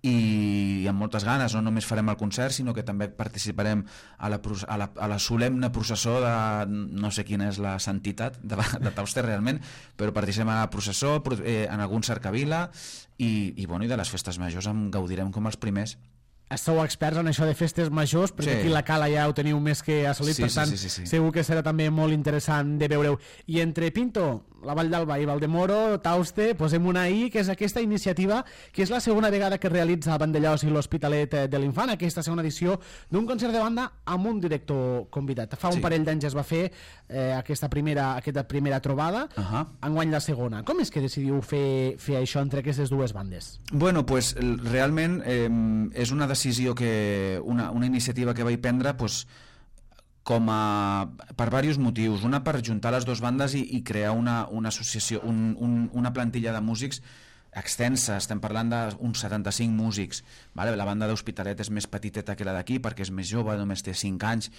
i amb moltes ganes, no només farem el concert, sinó que també participarem a la, a la, a la solemne processó de, no sé quina és la santitat de, de Tauste realment, però participem a la processó, eh, en algun cercavila, i, i, bueno, i de les festes majors en gaudirem com els primers. Sou experts en això de festes majors, perquè sí. Aquí la Cala ja ho teniu més que assolit, sí, per tant, sí, sí, sí, sí. Segur que serà també molt interessant de veure-ho. I entre Pinto, la Vall d'Alba i Valdemoro, Tauste, posem una I, que és aquesta iniciativa, que és la segona vegada que realitza Vandellòs i l'Hospitalet de l'Infant, aquesta segona edició d'un concert de banda amb un director convidat. Fa un sí. parell d'anys es va fer eh, aquesta, primera, aquesta primera trobada, uh -huh. enguany la segona. Com és que decidiu fer, fer això entre aquestes dues bandes? Bueno, pues realment eh, és una decisió que, una, una iniciativa que vaig prendre, pues, com a, per diversos motius. Una, per juntar les dues bandes i, i crear una, una associació, un, un, una plantilla de músics extensa. Estem parlant d'uns setanta-cinc músics, vale? La banda d'Hospitalet és més petiteta que la d'aquí perquè és més jove, només té cinc anys,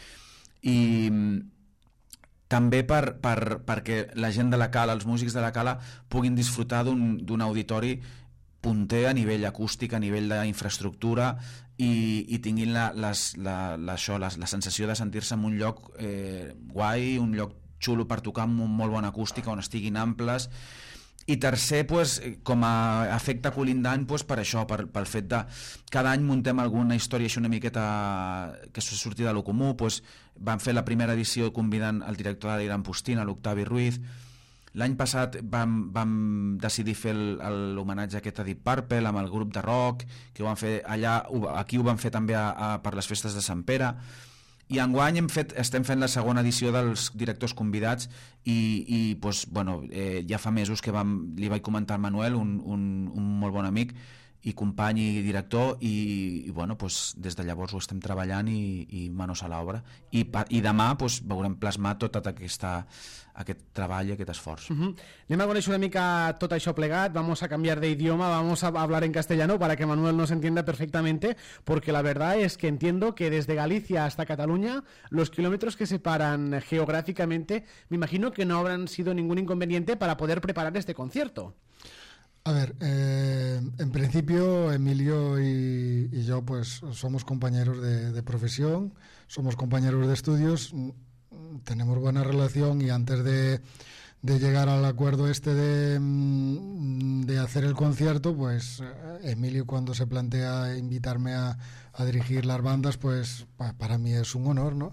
i també per, per, perquè la gent de la Cala, els músics de la Cala, puguin disfrutar d'un auditori punter a nivell acústic, a nivell d'infraestructura, i, i tinguin la, les, la, la, això, la, la sensació de sentir-se en un lloc eh, guai, un lloc xulo per tocar amb un molt bon acústica, on estiguin amples. I tercer, pues, com a efecte colindant, pues, per això, per, pel fet de cada any muntem alguna història així una miqueta que s'ha sortit de lo comú. Pues, vam fer la primera edició convidant el director de l'Iran Postina, l'Octavi Ruiz. L'any passat vam, vam decidir fer l'homenatge aquest a Deep Purple amb el grup de rock, que ho van fer allà, aquí ho vam fer també a, a, per les festes de Sant Pere, i enguany hem fet, estem fent la segona edició dels directors convidats, i, i pues, bueno, eh, ja fa mesos que vam, li vaig comentar al Manuel, un, un, un molt bon amic i company i director, i, i bueno, pues, des de llavors ho estem treballant i, i manos a l'obra, i, i demà pues, veurem plasmar tot aquesta, aquest treball i aquest esforç. Uh-huh. Anem a conèixer una mica tot això plegat, vamos a cambiar de idioma, vamos a hablar en castellano para que Manuel nos entienda perfectamente, porque la verdad es que entiendo que desde Galicia hasta Cataluña los kilómetros que separan geográficamente, me imagino que no habrán sido ningún inconveniente para poder preparar este concierto. A ver, eh, en principio Emilio y, y yo pues somos compañeros de, de profesión, somos compañeros de estudios, tenemos buena relación, y antes de, de llegar al acuerdo este de, de hacer el concierto, pues Emilio, cuando se plantea invitarme a, a dirigir las bandas, pues para mí es un honor, ¿no?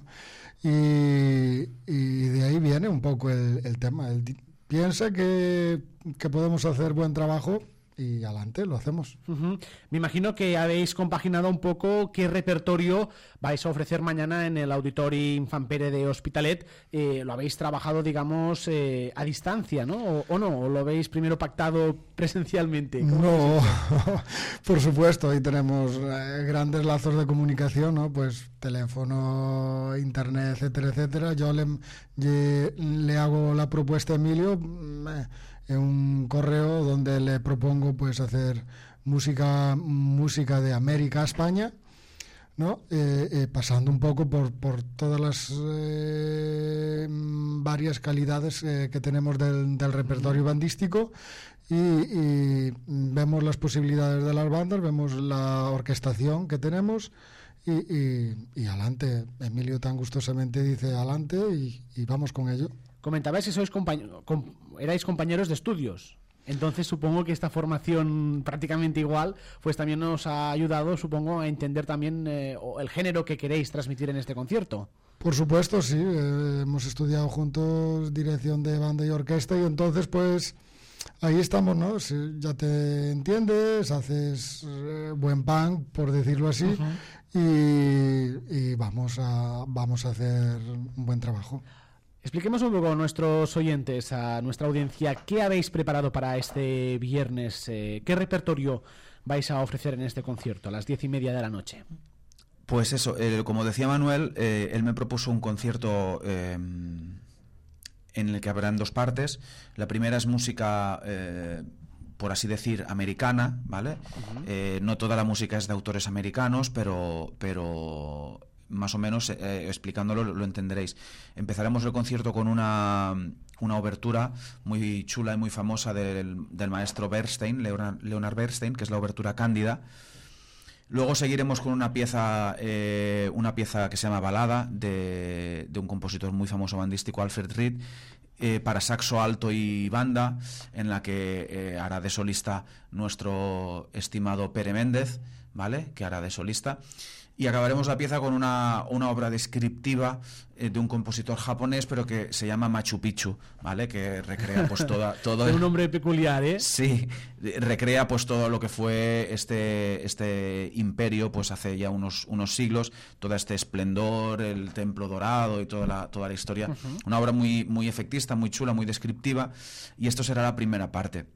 Y, y de ahí viene un poco el, el tema. Él piensa que, que podemos hacer buen trabajo, y adelante, lo hacemos. Uh-huh. Me imagino que habéis compaginado un poco qué repertorio vais a ofrecer mañana en el Auditori Infant Pere de Hospitalet. Eh, lo habéis trabajado, digamos, eh, a distancia, ¿no? O, ¿O no? ¿O lo habéis primero pactado presencialmente? No, por supuesto, ahí tenemos eh, grandes lazos de comunicación, ¿no? Pues teléfono, internet, etcétera, etcétera. Yo le, le, le hago la propuesta a Emilio eh, en un correo donde le propongo pues hacer música música de América a España, ¿no? Eh, eh, pasando un poco por, por todas las eh, varias calidades eh, que tenemos del, del repertorio bandístico, y, y vemos las posibilidades de las bandas, vemos la orquestación que tenemos, y, y, y adelante. Emilio tan gustosamente dice adelante, y, y vamos con ello. Comentabais que sois compañ- com- erais compañeros de estudios. Entonces supongo que esta formación prácticamente igual pues también nos ha ayudado, supongo, a entender también eh, el género que queréis transmitir en este concierto. Por supuesto, sí. Eh, hemos estudiado juntos dirección de banda y orquesta, y entonces pues ahí estamos, ¿no? Si ya te entiendes, haces eh, buen pan, por decirlo así, uh-huh. y, y vamos a, vamos a hacer un buen trabajo. Expliquemos un poco a nuestros oyentes, a nuestra audiencia, qué habéis preparado para este viernes, eh, qué repertorio vais a ofrecer en este concierto a las diez y media de la noche? Pues eso, eh, como decía Manuel, eh, él me propuso un concierto eh, en el que habrán dos partes. La primera es música, eh, por así decir, americana, ¿vale? Uh-huh. Eh, no toda la música es de autores americanos, pero, pero más o menos eh, explicándolo lo entenderéis. Empezaremos el concierto con una, una obertura muy chula y muy famosa del, del maestro Bernstein, Leonard, Leonard Bernstein, que es la obertura Cándida. Luego seguiremos con una pieza eh, una pieza que se llama Balada de, de un compositor muy famoso bandístico, Alfred Reed, eh, para saxo alto y banda, en la que eh, hará de solista nuestro estimado Pere Méndez, ¿vale? Que hará de solista. Y acabaremos la pieza con una, una obra descriptiva eh, de un compositor japonés, pero que se llama Machu Picchu, ¿vale? Que recrea pues toda... todo es un nombre peculiar, ¿eh? Sí, recrea pues todo lo que fue este, este imperio pues hace ya unos, unos siglos, todo este esplendor, el templo dorado y toda la, toda la historia. Uh-huh. Una obra muy, muy efectista, muy chula, muy descriptiva, y esto será la primera parte.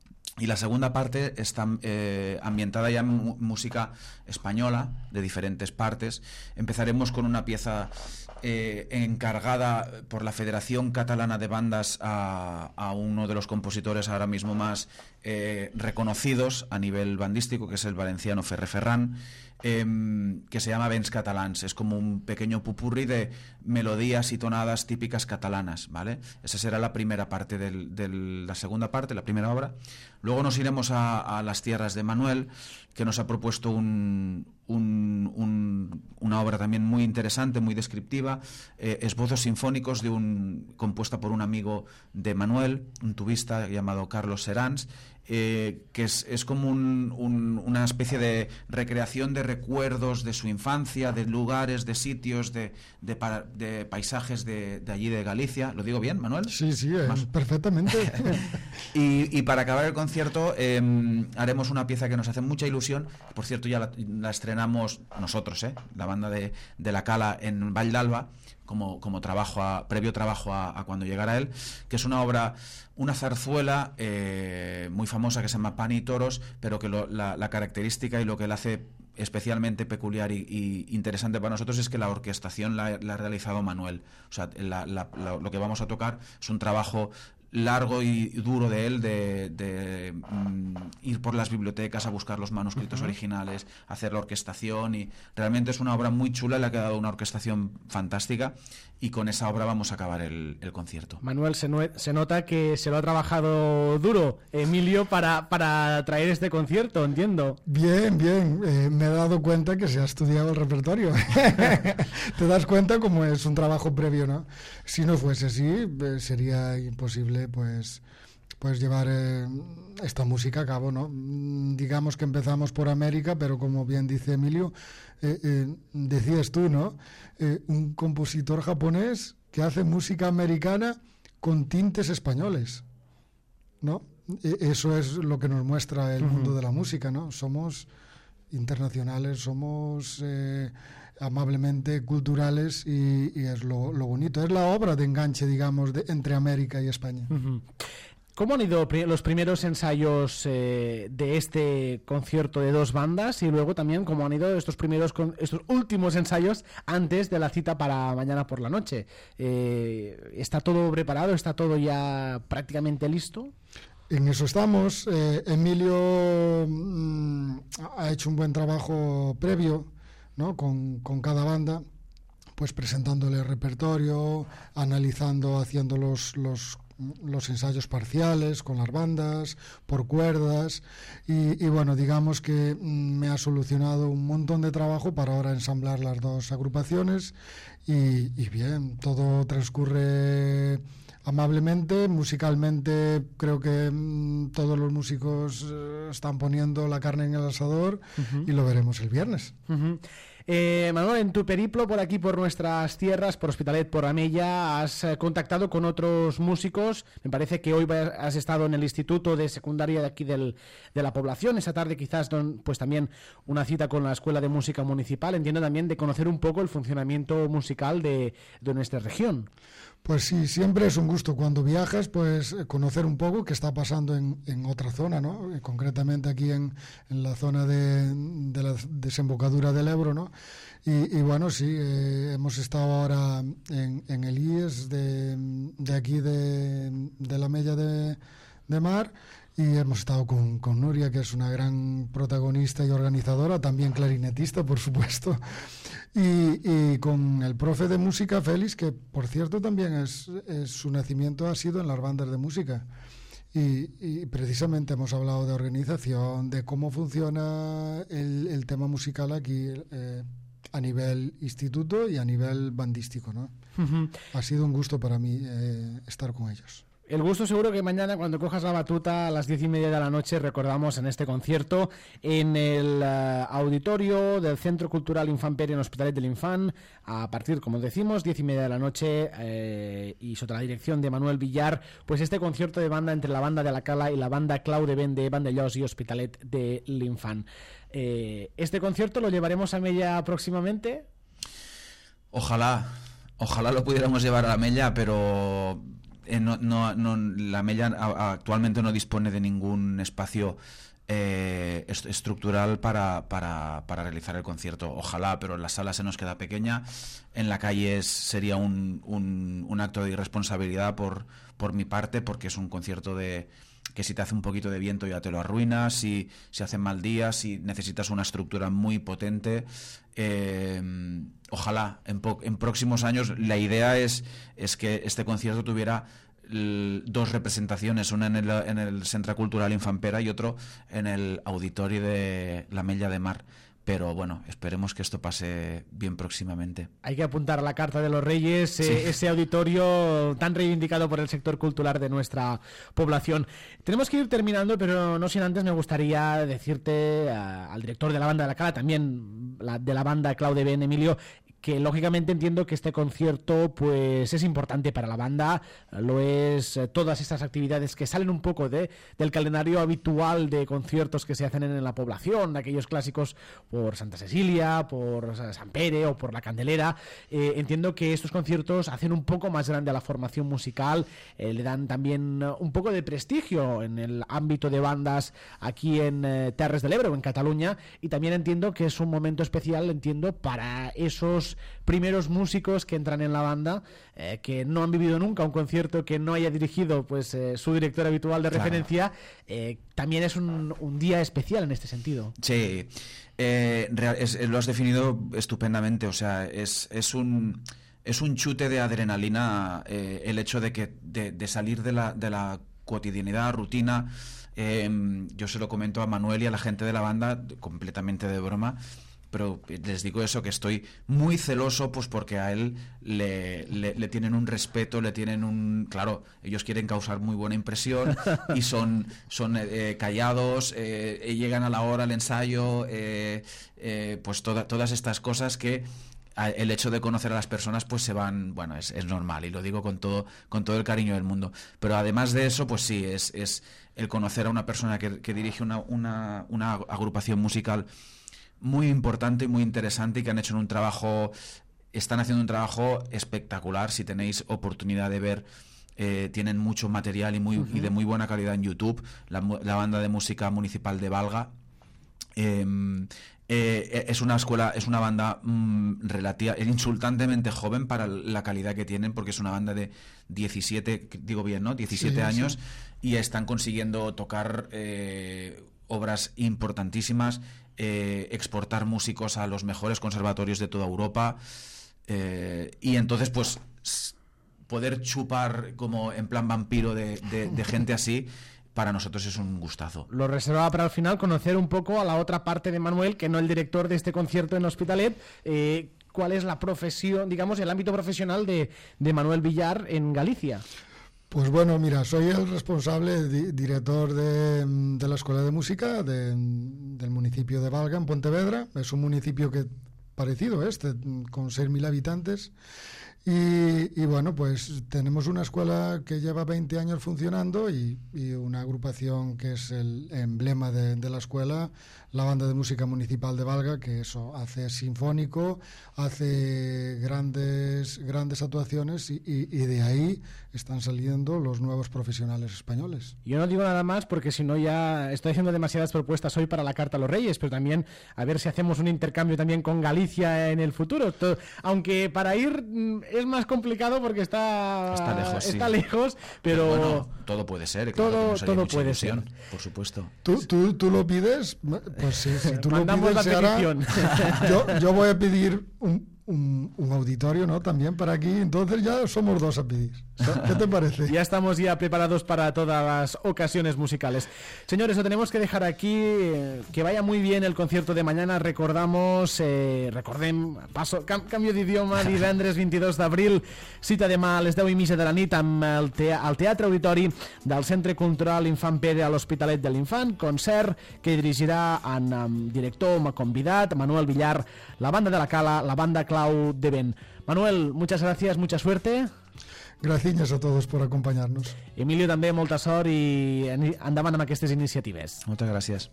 Y la segunda parte está eh, ambientada ya en música española, de diferentes partes. Empezaremos con una pieza eh, encargada por la Federación Catalana de Bandas a, a uno de los compositores ahora mismo más eh, reconocidos a nivel bandístico, que es el valenciano Ferrer Ferran, eh, que se llama Vents Catalans. Es como un pequeño pupurri de melodías y tonadas típicas catalanas, ¿vale? Esa será la primera parte de del, la segunda parte, la primera obra. Luego nos iremos a, a las tierras de Manuel, que nos ha propuesto un, un, un, una obra también muy interesante, muy descriptiva, eh, esbozos sinfónicos de un, compuesta por un amigo de Manuel, un tubista llamado Carlos Serans, eh, que es, es como un, un, una especie de recreación de recuerdos de su infancia, de lugares, de sitios, de, de, para, de paisajes de, de allí de Galicia. ¿Lo digo bien, Manuel? Sí, sí, eh, perfectamente. y, y para acabar el concierto eh, haremos una pieza que nos hace mucha ilusión. Por cierto, ya la, la estrenamos nosotros, eh, la banda de, de La Cala en Vall d'Alba, como, como trabajo a, previo trabajo a, a cuando llegara él, que es una obra, una zarzuela eh, muy famosa que se llama Pan y Toros, pero que lo, la, la característica y lo que la hace especialmente peculiar y, y interesante para nosotros es que la orquestación la, la ha realizado Manuel. O sea, la, la, la, lo que vamos a tocar es un trabajo largo y duro de él, de, de mm, ir por las bibliotecas a buscar los manuscritos uh-huh. originales, hacer la orquestación, y realmente es una obra muy chula, le ha quedado una orquestación fantástica, y con esa obra vamos a acabar el, el concierto. Manuel, se, no, se nota que se lo ha trabajado duro Emilio para, para traer este concierto, entiendo. Bien, bien, eh, me he dado cuenta que se ha estudiado el repertorio. Te das cuenta como es un trabajo previo, ¿no? Si no fuese así, eh, sería imposible pues pues llevar eh, esta música a cabo, ¿no? Digamos que empezamos por América, pero como bien dice Emilio, eh, eh, decías tú, ¿no? Eh, un compositor japonés que hace música americana con tintes españoles, ¿no? E- eso es lo que nos muestra el uh-huh. mundo de la música, ¿no? Somos internacionales, somos eh, amablemente culturales, y, y es lo, lo bonito, es la obra de enganche, digamos, de, entre América y España. Uh-huh. ¿Cómo han ido los primeros ensayos eh, de este concierto de dos bandas, y luego también cómo han ido estos primeros estos últimos ensayos antes de la cita para mañana por la noche? Eh, ¿Está todo preparado? ¿Está todo ya prácticamente listo? En eso estamos. Eh, Emilio mmm, ha hecho un buen trabajo previo, ¿no? Con, con cada banda, pues presentándole el repertorio, analizando, haciendo los, los, los ensayos parciales con las bandas, por cuerdas, y, y bueno, digamos que mm, me ha solucionado un montón de trabajo para ahora ensamblar las dos agrupaciones, y, y bien, todo transcurre amablemente. Musicalmente creo que mmm, todos los músicos eh, están poniendo la carne en el asador, uh-huh. y lo veremos el viernes. Uh-huh. Eh, Manuel, en tu periplo por aquí, por nuestras tierras, por Hospitalet, por Amella, has eh, contactado con otros músicos. Me parece que hoy has estado en el Instituto de Secundaria de aquí del, de la población. Esa tarde quizás don, pues también una cita con la Escuela de Música Municipal. Entiendo también de conocer un poco el funcionamiento musical de, de nuestra región. Pues sí, siempre es un gusto cuando viajas, pues conocer un poco qué está pasando en, en otra zona, ¿no? Concretamente aquí en, en la zona de, de la desembocadura del Ebro, ¿no? Y, y bueno, sí, eh, hemos estado ahora en, en el I E S de, de aquí de, de la Mella de, de Mar, y hemos estado con, con Nuria, que es una gran protagonista y organizadora, también clarinetista, por supuesto, y, y con el profe de música, Félix, que por cierto también es, es su nacimiento ha sido en las bandas de música. Y, y precisamente hemos hablado de organización, de cómo funciona el, el tema musical aquí eh, a nivel instituto y a nivel bandístico, ¿no? Uh-huh. Ha sido un gusto para mí eh, estar con ellos. El gusto seguro que mañana, cuando cojas la batuta a las diez y media de la noche, recordamos en este concierto en el uh, auditorio del Centro Cultural Infant Pere en Hospitalet de l'Infant, a partir, como decimos, diez y media de la noche, eh, y sota la dirección de Manuel Villar, pues este concierto de banda entre la banda de la Cala y la banda Clau de Ben de Vandellós y Hospitalet de l'Infant. Eh, ¿Este concierto lo llevaremos a Mella próximamente? Ojalá, ojalá lo pudiéramos llevar a la Mella, pero... Eh, no, no, no, la Mella actualmente no dispone de ningún espacio eh, est- estructural para, para, para realizar el concierto. Ojalá, pero la sala se nos queda pequeña. En la calle es, sería un, un, un acto de irresponsabilidad por, por mi parte, porque es un concierto de que si te hace un poquito de viento ya te lo arruinas, si, si hacen mal días, si necesitas una estructura muy potente. Eh, ojalá en, po- en próximos años la idea es, es que este concierto tuviera l- dos representaciones, una en el, en el Centre Cultural Infant Pere y otro en el auditorio de la Mella de Mar. Pero bueno, esperemos que esto pase bien próximamente. Hay que apuntar a la Carta de los Reyes, sí. eh, ese auditorio tan reivindicado por el sector cultural de nuestra población. Tenemos que ir terminando, pero no sin antes me gustaría decirte a, al director de la banda de la Cala, también la, de la banda Clau de Ben, Emilio, que lógicamente entiendo que este concierto pues es importante para la banda, lo es eh, todas estas actividades que salen un poco de, del calendario habitual de conciertos que se hacen en la población, aquellos clásicos por Santa Cecilia, por San Pere o por la Candelera. Eh, entiendo que estos conciertos hacen un poco más grande a la formación musical, eh, le dan también un poco de prestigio en el ámbito de bandas aquí en eh, Terres de l'Ebre o en Cataluña, y también entiendo que es un momento especial, entiendo, para esos primeros músicos que entran en la banda, eh, que no han vivido nunca un concierto que no haya dirigido pues eh, su director habitual de Claro. referencia. Eh, también es un, un día especial en este sentido. Sí, eh, real- es- lo has definido estupendamente, o sea, es, es un... Es un chute de adrenalina eh, el hecho de que de, de salir de la, de la cotidianidad, rutina. Eh, yo se lo comento a Manuel y a la gente de la banda, completamente de broma, pero les digo eso, que estoy muy celoso pues porque a él le, le, le tienen un respeto, le tienen un... Claro, ellos quieren causar muy buena impresión y son, son eh, callados, eh, llegan a la hora al ensayo, eh, eh, pues toda, todas estas cosas que... el hecho de conocer a las personas pues se van, bueno, es, es normal, y lo digo con todo con todo el cariño del mundo, pero además de eso pues sí, es, es el conocer a una persona que, que dirige una, una, una agrupación musical muy importante y muy interesante, y que han hecho un trabajo, están haciendo un trabajo espectacular. Si tenéis oportunidad de ver, eh, tienen mucho material y, muy, uh-huh. y de muy buena calidad en YouTube, la, la banda de música municipal de Valga. Eh, eh, es una escuela, es una banda mmm, relativa, insultantemente joven para la calidad que tienen, porque es una banda de diecisiete, digo bien, ¿no? diecisiete sí, años, sí. Y están consiguiendo tocar eh, obras importantísimas, eh, exportar músicos a los mejores conservatorios de toda Europa, eh, y entonces pues poder chupar como en plan vampiro de, de, de gente así, para nosotros es un gustazo. Lo reservaba para el final, conocer un poco a la otra parte de Manuel, que no el director de este concierto en Hospitalet. Eh, ¿Cuál es la profesión, digamos, el ámbito profesional de, de Manuel Villar en Galicia? Pues bueno, mira, soy el responsable, di- director de, de la Escuela de Música de, del municipio de Valga, en Pontevedra. Es un municipio que parecido a este, con seis mil habitantes. Y, y bueno, pues tenemos una escuela que lleva veinte años funcionando y, y una agrupación que es el emblema de, de la escuela, la Banda de Música Municipal de Valga, que eso hace sinfónico, hace grandes, grandes actuaciones y, y, y de ahí están saliendo los nuevos profesionales españoles. Yo no digo nada más porque si no ya estoy haciendo demasiadas propuestas hoy para la Carta a los Reyes, pero también a ver si hacemos un intercambio también con Galicia en el futuro. Todo, aunque para ir es más complicado porque está, está lejos, está sí. lejos pero, pero bueno, todo puede ser, claro, todo, que todo puede ilusión, ser. Por supuesto. ¿Tú, tú, tú lo pides? Pues sí, si tú Mandamos lo pides, la petición. Hará, yo, yo voy a pedir un, un, un auditorio, ¿no? También para aquí, entonces ya somos dos a pedir. ¿Qué te parece? Ya estamos ya preparados para todas las ocasiones musicales. Señores, lo tenemos que dejar aquí. Que vaya muy bien el concierto de mañana. Recordamos, eh, recordem, paso, cam, canvio d'idioma, divendres vint-i-dos d'abril, cita demà a les deu i mitja de la nit amb el te al Teatre Auditori del Centre Cultural Infant Pere a l'Hospitalet de l'Infant, concert que dirigirà en um, director com a convidat Manuel Villar, la banda de la Cala, la banda Clau de Vent. Manuel, muchas gracias, mucha suerte. Gracias a todos por acompañarnos. Emilio, també molta sort i endavant amb aquestes iniciatives. Moltes gràcies.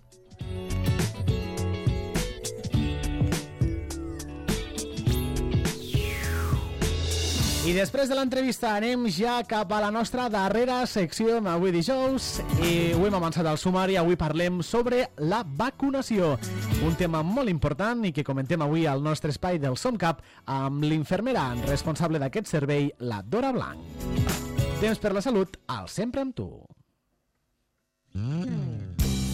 I després de l'entrevista anem ja cap a la nostra darrera secció d'avui dijous i ho hem avançat al sumari. Avui parlem sobre la vacunació, un tema molt important i que comentem avui al nostre espai del SOMCAP amb l'infermera responsable d'aquest servei, la Dora Blanc. Temps per la salut, al Sempre amb tu. Mm.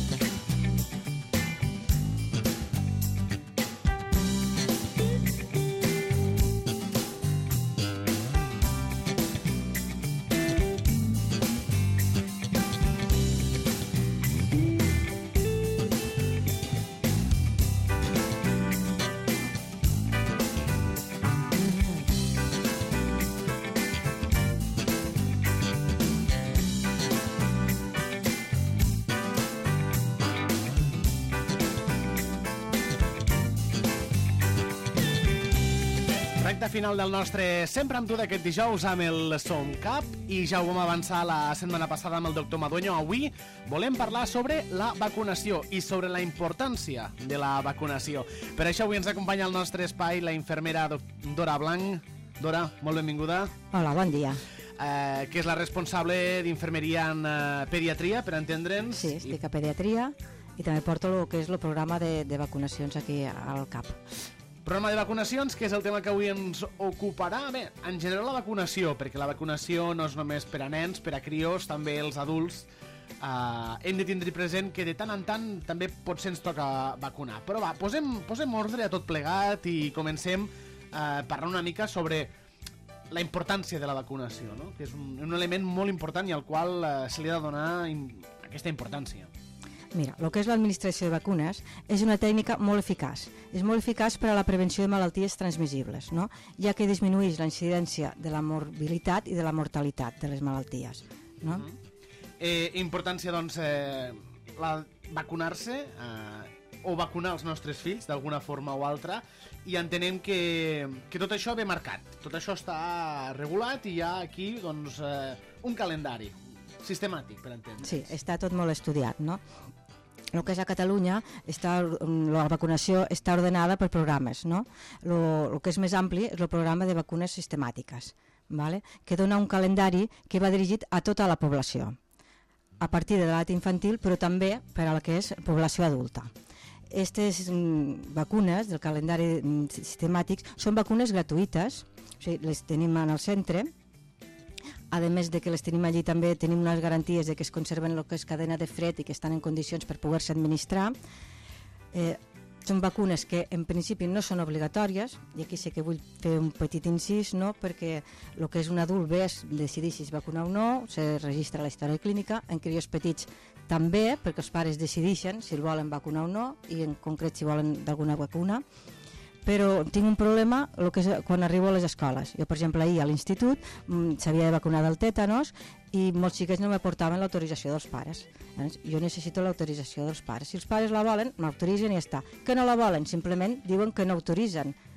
Recta final del nostre Sempre amb tu d'aquest dijous amb el SOMCAP i ja ho vam avançar la setmana passada amb el doctor Madueño. Avui volem parlar sobre la vacunació i sobre la importància de la vacunació. Per això avui ens acompanya al nostre espai la infermera Dora Blanc. Dora, molt benvinguda. Hola, bon dia. Eh, que és la responsable d'infermeria en eh, pediatria, per entendre'ns. Sí, estic a pediatria i també porto el que és el programa de, de vacunacions aquí al CAP. Programa de vacunacions, que és el tema que avui ens ocuparà. Bé, en general la vacunació, perquè la vacunació no és només per a nens, per a crios, també els adults. Uh, hem de tindre present que de tant en tant també potser ens toca vacunar. Però va, posem, posem ordre a tot plegat i comencem uh, parlant una mica sobre la importància de la vacunació, no? Que és un, un element molt important i al qual uh, se li ha de donar im aquesta importància. Mira, el que és l'administració de vacunes és una tècnica molt eficaç. És molt eficaç per a la prevenció de malalties transmissibles, no? Ja que disminueix la incidència de la morbilitat i de la mortalitat de les malalties. No? Uh -huh. eh, importància, doncs, eh, la vacunar-se eh, o vacunar els nostres fills d'alguna forma o altra, i entenem que, que tot això ve marcat. Tot això està regulat i hi ha aquí doncs, eh, un calendari sistemàtic, per entendre. Sí, està tot molt estudiat, no? El que és a Catalunya, està, la vacunació està ordenada per programes, no? El que és més ampli és el programa de vacunes sistemàtiques, ¿vale? Que dona un calendari que va dirigit a tota la població, a partir de l'edat infantil, però també per a la que és població adulta. Aquestes mm, vacunes del calendari mm, sistemàtics són vacunes gratuïtes, o sigui, les tenim en el centre. A més de que les tenim allí, també tenim unes garanties de que es conserven el que és cadena de fred i que estan en condicions per poder-se administrar. Eh, són vacunes que en principi no són obligatòries, i aquí sí que vull fer un petit incís, no? Perquè el que és un adult bé es decideix si es vacuna o no, se registra la història clínica, en crios petits també, perquè els pares decideixen si el volen vacunar o no, i en concret si volen d'alguna vacuna. Però tinc un problema el que és quan arribo a les escoles. Jo, per exemple, ahir a l'institut s'havia de vacunar del tètanos i molts xiquets no me portaven l'autorització dels pares. Jo necessito l'autorització dels pares. Si els pares la volen, m'autoritzen i ja està. Que no la volen, simplement diuen que no autoritzen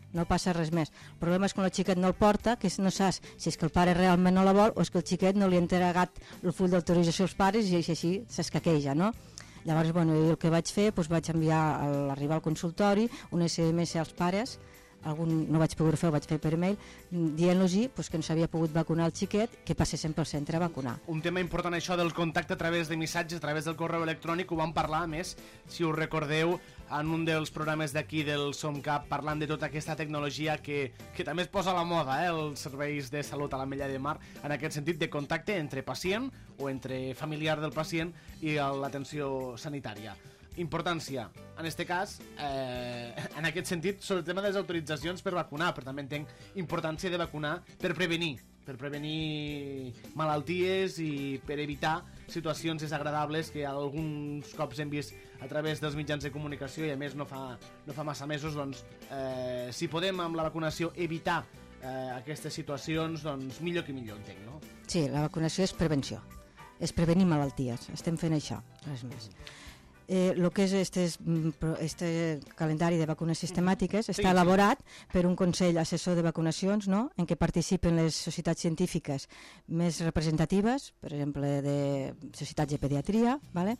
no passa res més. El problema és quan el xiquet no el porta, que no saps si és que el pare realment no la vol o és que el xiquet no li ha entregat el full d'autorització als pares i així s'escaqueja, no? Llavors, bueno, el que vaig fer, doncs vaig enviar a l'arribar al consultori un esse eme esse als pares, algun no vaig poder fer, ho vaig fer per e-mail, dient-los pues, que no s'havia pogut vacunar el xiquet, que passessin pel centre a vacunar. Un tema important això del contacte a través de missatges, a través del correu electrònic, ho vam parlar, a més, si us recordeu, en un dels programes d'aquí del SomCap, parlant de tota aquesta tecnologia que, que també es posa a la moda, eh, els serveis de salut a l'Ametlla de Mar, en aquest sentit de contacte entre pacient o entre familiar del pacient i l'atenció sanitària. Importància, en aquest cas, eh, en aquest sentit, sobre el tema de les autoritzacions per vacunar, però també entenc importància de vacunar per prevenir, per prevenir malalties i per evitar situacions desagradables que alguns cops hem vist a través dels mitjans de comunicació i a més no fa, no fa massa mesos, doncs, eh, si podem amb la vacunació evitar eh, aquestes situacions, doncs millor que millor, entenc, no? Sí, la vacunació és prevenció, és prevenir malalties, estem fent això, res més. Eh, el que és este, este calendari de vacunes sistemàtiques està sí, elaborat sí. per un Consell Assessor de Vacunacions, no? En què participen les societats científiques més representatives, per exemple, de societats de pediatria, ¿vale?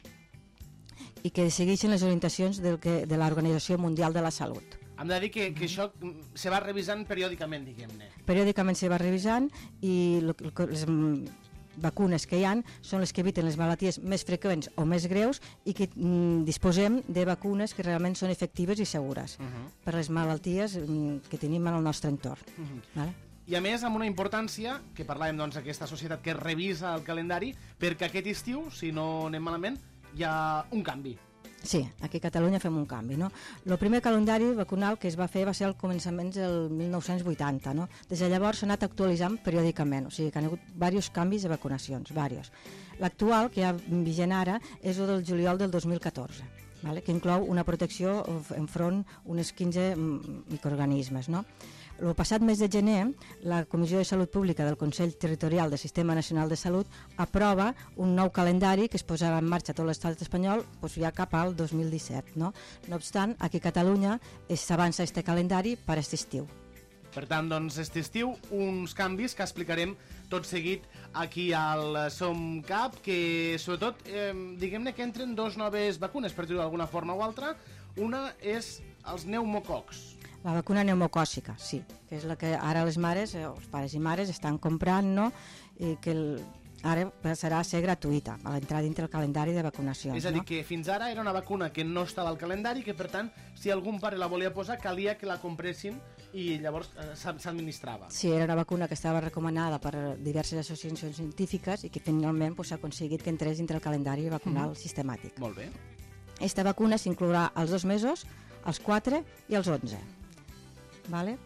I que segueixen les orientacions del que, de l'Organització Mundial de la Salut. Hem de dir que, que això se va revisant periòdicament, diguem-ne. Periòdicament se va revisant i lo, lo, les vacunes que hi ha són les que eviten les malalties més freqüents o més greus i que mm, disposem de vacunes que realment són efectives i segures uh -huh. per les malalties mm, que tenim en el nostre entorn. Uh -huh. ¿Vale? I a més amb una importància, que parlàvem doncs d'aquesta societat que revisa el calendari, perquè aquest estiu, si no anem malament, hi ha un canvi. Sí, aquí a Catalunya fem un canvi, no? El primer calendari vacunal que es va fer va ser al començaments del mil nou-cents vuitanta, no? Des de llavors s'ha anat actualitzant periòdicament, o sigui que hi ha hagut diversos canvis de vacunacions, diversos. L'actual, que hi ha vigent ara, és el del juliol del dos mil catorze, vale? Que inclou una protecció enfront uns quinze microorganismes, no? El passat mes de gener, la Comissió de Salut Pública del Consell Territorial del Sistema Nacional de Salut aprova un nou calendari que es posarà en marxa a tot l'estat espanyol doncs ja cap al dos mil disset. No, no obstant, aquí a Catalunya s'avança aquest calendari per aquest estiu. Per tant, doncs, aquest estiu, uns canvis que explicarem tot seguit aquí al SomCap, que sobretot, eh, diguem-ne que entren dos noves vacunes, per dir-ho d'alguna forma o altra. Una és els pneumococs. La vacuna pneumocòcica, sí, que és la que ara les mares, els pares i mares estan comprant, no? I que el, ara passarà a ser gratuïta, a l'entrar dintre el calendari de vacunacions. És a dir, no? que fins ara era una vacuna que no estava al calendari, que per tant, si algun pare la volia posar, calia que la compressin i llavors eh, s'administrava. Sí, era una vacuna que estava recomanada per diverses associacions científiques i que finalment s'ha pues, aconseguit que entrés dintre el calendari vacunal mm. sistemàtic. Molt bé. Esta vacuna s'inclourà als dos mesos, als quatre i als onze. Vale?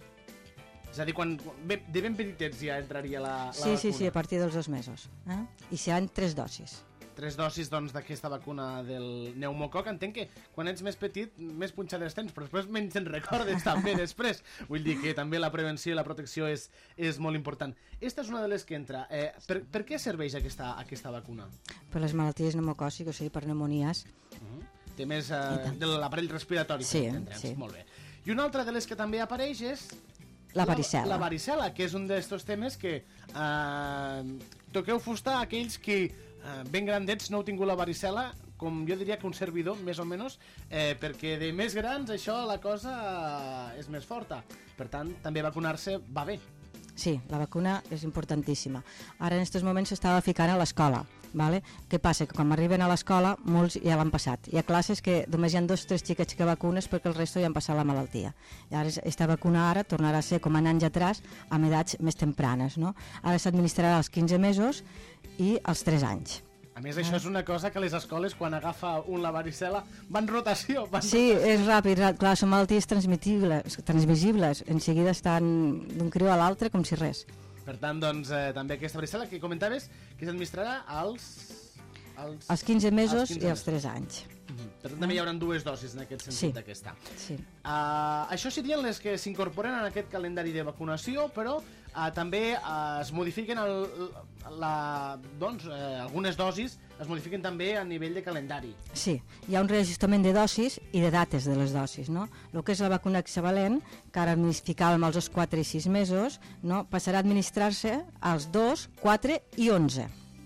És a dir, quan, de ben petitets ja entraria la, la sí, vacuna? Sí, sí, a partir dels dos mesos. Eh? I seran tres dosis. Tres dosis, doncs, d'aquesta vacuna del pneumococ. Entenc que quan ets més petit, més punxades tens, però després menys te'n recordes també després. Vull dir que també la prevenció i la protecció és, és molt important. Esta és una de les que entra. Eh, per, per què serveix aquesta, aquesta vacuna? Per les malalties pneumocòciques, o sigui, per pneumonies. Uh -huh. Té més eh, de l'aparell respiratori. Sí, sí. Molt bé. I una altra de les que també apareix és... La varicel·la. La, la varicel·la, que és un d'aquests temes que eh, toqueu fusta a aquells que eh, ben grandets no heu tingut la varicel·la, com jo diria que un servidor, més o menys, eh, perquè de més grans això la cosa és més forta. Per tant, també vacunar-se va bé. Sí, la vacuna és importantíssima. Ara en aquests moments s'estava ficant a l'escola. Vale? Què passa? Que quan arriben a l'escola molts ja l'han passat. Hi ha classes que només hi ha dos o tres xiquets que vacunes perquè el resto ja han passat la malaltia. I ara aquesta vacuna ara tornarà a ser com en anys atrás amb edats més tempranes. No? Ara s'administrarà als quinze mesos i als tres anys. A més, això és una cosa que les escoles, quan agafa un la varicel·la, van rotació. Van sí, rotació. És ràpid. Clar, són malalties transmissibles, transmissibles. En seguida estan d'un criu a l'altre com si res. Per tant, doncs, eh, també aquesta varicel·la que comentaves que s'administrarà als... als... als quinze mesos als quinze i als tres anys. Uh-huh. Per tant, també hi haurà dues dosis en aquest sentit sí. d'aquesta. Sí. Uh, això serien les que s'incorporen en aquest calendari de vacunació, però Uh, també uh, es modifiquen el, la, doncs, uh, algunes dosis, es modifiquen també a nivell de calendari. Sí, hi ha un reajustament de dosis i de dates de les dosis, no? El que és la vacuna hexavalent, que ara ficàvem als quatre i sis mesos, no? Passarà a administrar-se als dos, quatre i onze.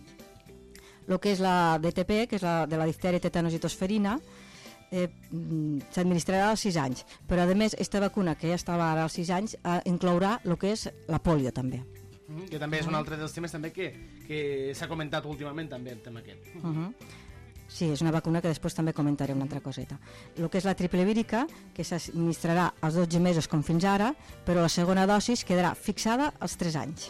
El que és la D T P, que és la de la diftèria, tetanos i tosferina, eh, s'administrarà als sis anys, però a més aquesta vacuna que ja estava ara als sis anys eh, inclourà el que és la polio també. Mm, que també és un altre dels temes també que, que s'ha comentat últimament també el tema aquest. Uh -huh. Sí, és una vacuna que després també comentaré una altra coseta. El que és la triple vírica, que s'administrarà als dotze mesos com fins ara, però la segona dosis quedarà fixada als tres anys.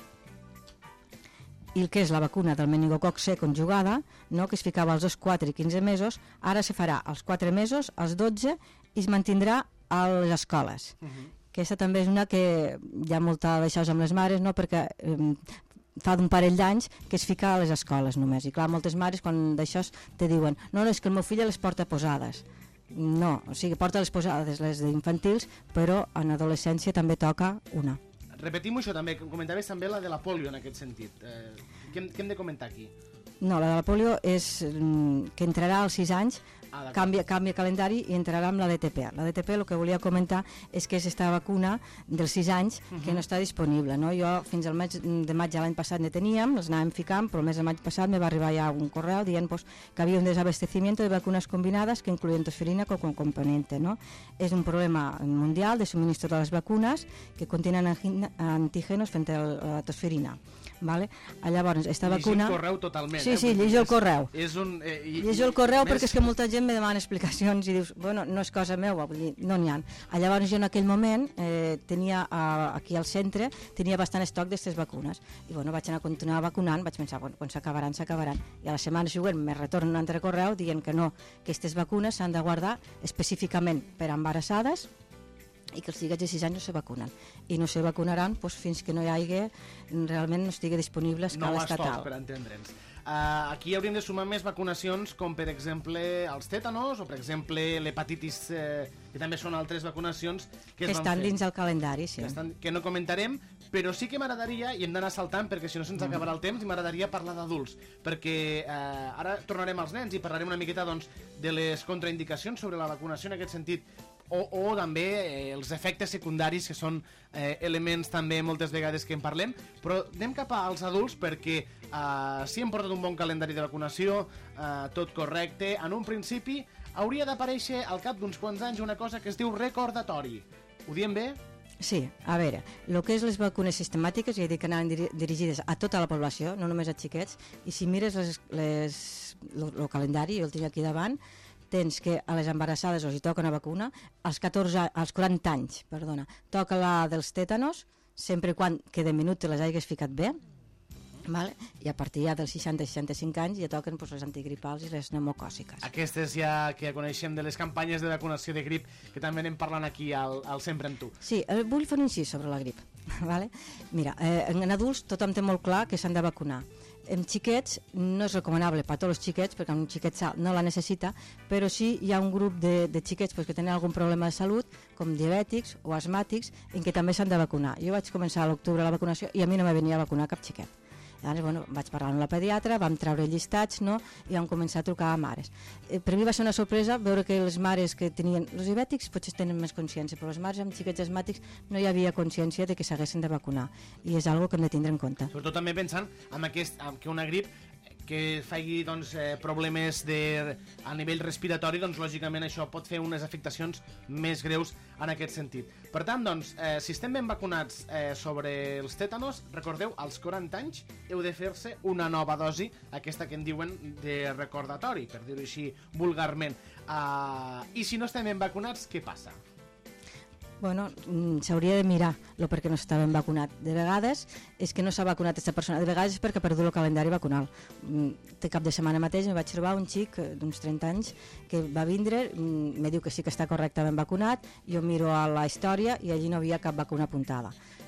I el que és la vacuna del meningococ C conjugada, no, que es ficava als dos, quatre i quinze mesos, ara se farà als quatre mesos, als dotze, i es mantindrà a les escoles. Uh -huh. Aquesta també és una que hi ha molta d'això amb les mares, no, perquè eh, fa d'un parell d'anys que es fica a les escoles només. I clar, moltes mares quan d'això te diuen no, no, és que el meu fill les porta posades. No, o sigui, porta les posades, les d'infantils, però en adolescència també toca una. Repetim això també, comentaves també la de la polio en aquest sentit. Eh, què, hem, què hem de comentar aquí? No, la de la polio és mm, que entrarà als sis anys, ah, canvia, canvia calendari i entrarà amb la D T P. La D T P el que volia comentar és que és esta vacuna dels sis anys uh -huh. que no està disponible. No? Jo fins al mes de maig de l'any passat ne teníem, les anàvem ficant, però el mes de maig passat me va arribar ja un correu dient pues, que havia un desabastecimiento de vacunas combinadas que incluyen tosferina con componente. ¿No? És un problema mundial de suministro de les vacunes que contenen antígenos frente a la tosferina. Vale? Llavors, esta vacuna... Llegir el correu totalment. Sí, eh? sí, llegir el correu. És un, eh, i, llegir el correu més... perquè és que molta gent me demana explicacions i dius, bueno, no és cosa meva, vull dir, no n'hi ha. Llavors jo en aquell moment eh, tenia eh, aquí al centre, tenia bastant estoc d'aquestes vacunes. I bueno, vaig anar a continuar vacunant, vaig pensar, bueno, quan s'acabaran, s'acabaran. I a la setmana següent me retorna un altre correu dient que no, que aquestes vacunes s'han de guardar específicament per a embarassades i que els xiquets de sis anys no se vacunen. I no se vacunaran pues, fins que no hi hagi, realment no estigui disponible a escala no estatal. No per entendre'ns. Uh, aquí hauríem de sumar més vacunacions com per exemple els tètanos o per exemple l'hepatitis, eh, que també són altres vacunacions que, que es van estan fer. dins el calendari, sí. Que, estan, que no comentarem, però sí que m'agradaria, i hem d'anar saltant perquè si no se'ns acabarà el temps, i m'agradaria parlar d'adults, perquè eh, ara tornarem als nens i parlarem una miqueta doncs, de les contraindicacions sobre la vacunació en aquest sentit, o, o també eh, els efectes secundaris que són eh, elements també moltes vegades que en parlem, però anem cap als adults perquè eh, si hem portat un bon calendari de vacunació, eh, tot correcte, en un principi hauria d'aparèixer al cap d'uns quants anys una cosa que es diu recordatori. Ho diem bé? Sí, a veure, el que és les vacunes sistemàtiques, ja he dit que anaven diri dirigides a tota la població, no només a xiquets, i si mires les, les, el calendari, jo el tinc aquí davant, tens que a les embarassades els hi toca una vacuna, als, catorze, als quaranta anys, perdona, toca la dels tètanos, sempre quan que de minut te les hagués ficat bé, vale? I a partir ja dels seixanta a seixanta-cinc anys ja toquen pues, les antigripals i les pneumocòciques. Aquestes ja que coneixem de les campanyes de vacunació de grip, que també anem parlant aquí al, al Sempre amb tu. Sí, eh, vull fer un incís sobre la grip. Vale? Mira, eh, en adults tothom té molt clar que s'han de vacunar. En xiquets no és recomanable per a tots els xiquets, perquè un xiquet sal no la necessita, però sí hi ha un grup de, de xiquets pues, que tenen algun problema de salut, com diabètics o asmàtics, en què també s'han de vacunar. Jo vaig començar a l'octubre la vacunació i a mi no me venia a vacunar cap xiquet. Llavors, bueno, vaig parlar amb la pediatra, vam treure llistats, no?, i vam començar a trucar a mares. Eh, per mi va ser una sorpresa veure que les mares que tenien... Els diabètics potser tenen més consciència, però les mares amb xiquets asmàtics no hi havia consciència de que s'haguessin de vacunar, i és algo que hem de tindre en compte. Sobretot també pensant en, aquest, en que una grip que faci doncs, eh, problemes de, a nivell respiratori, doncs lògicament això pot fer unes afectacions més greus en aquest sentit. Per tant, doncs, eh, si estem ben vacunats eh, sobre els tètanos, recordeu, als quaranta anys heu de fer-se una nova dosi, aquesta que en diuen de recordatori, per dir-ho així vulgarment. Uh, I si no estem ben vacunats, què passa? Bueno, s'hauria de mirar el perquè no està ben vacunat. De vegades és que no s'ha vacunat aquesta persona, de vegades és perquè ha perdut el calendari vacunal. De cap de setmana mateix em vaig trobar un xic d'uns trenta anys que va vindre, me diu que sí que està correctament vacunat, jo miro a la història i allí no havia cap vacuna apuntada.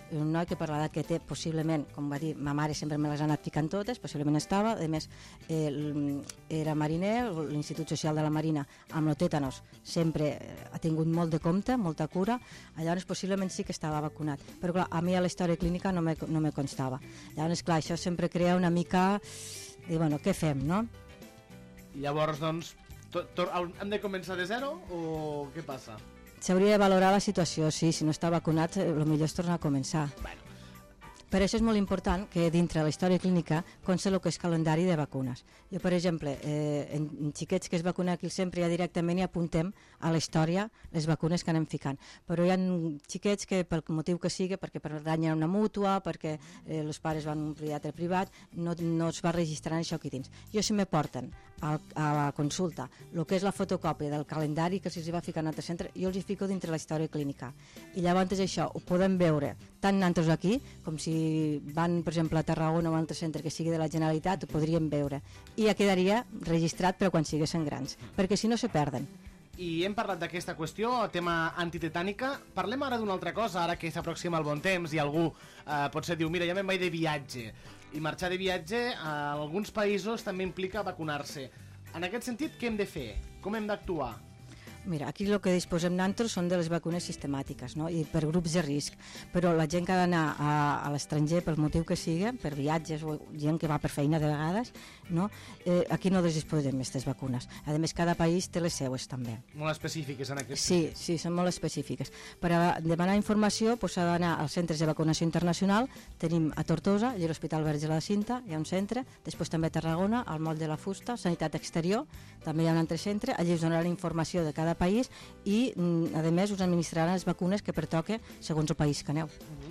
un noi que per l'edat que té, possiblement, com va dir, ma mare sempre me les ha anat ficant totes, possiblement estava, a més, eh, era mariner, l'Institut Social de la Marina, amb el tètanos, sempre ha tingut molt de compte, molta cura, llavors possiblement sí que estava vacunat, però clar, a mi a la història clínica no me, no me constava. Llavors, clar, això sempre crea una mica de, bueno, què fem, no? Llavors, doncs, to, to, hem de començar de zero o què passa? S'hauria de valorar la situació, sí, si no està vacunat, el millor és tornar a començar. Bueno. Per això és molt important que dintre de la història clínica consta el que és calendari de vacunes. Jo, per exemple, eh, en, en xiquets que es vacunen aquí sempre ja directament hi apuntem a la història les vacunes que anem ficant. Però hi ha xiquets que pel motiu que sigui, perquè per dany una mútua, perquè eh, els pares van a un pediatre privat, no, no es va registrant això aquí dins. Jo si me porten a, a la consulta el que és la fotocòpia del calendari que se'ls va ficar en altre centre, jo els hi fico dintre la història clínica. I llavors això ho podem veure tant nosaltres aquí com si van, per exemple, a Tarragona o a un altre centre que sigui de la Generalitat, ho podríem veure. I ja quedaria registrat per quan siguessin grans, perquè si no se perden. I hem parlat d'aquesta qüestió, tema antitetànica. Parlem ara d'una altra cosa, ara que s'aproxima el bon temps i algú eh, potser diu, mira, ja me'n vaig de viatge. I marxar de viatge a alguns països també implica vacunar-se. En aquest sentit, què hem de fer? Com hem d'actuar? Mira, aquí el que disposem nosaltres són de les vacunes sistemàtiques, no? I per grups de risc, però la gent que ha d'anar a, a l'estranger pel motiu que sigui, per viatges o gent que va per feina de vegades, no? Eh, aquí no disposem d'aquestes vacunes. A més, cada país té les seues també. Molt específiques en aquest Sí, sí, són molt específiques. Per a demanar informació s'ha doncs, d'anar als centres de vacunació internacional. Tenim a Tortosa, allà a l'Hospital Verge de la Cinta, hi ha un centre, després també a Tarragona, al Moll de la Fusta, Sanitat Exterior, també hi ha un altre centre, allà us donaran informació de cada país i, a més, us administraran les vacunes que pertoque segons el país que aneu.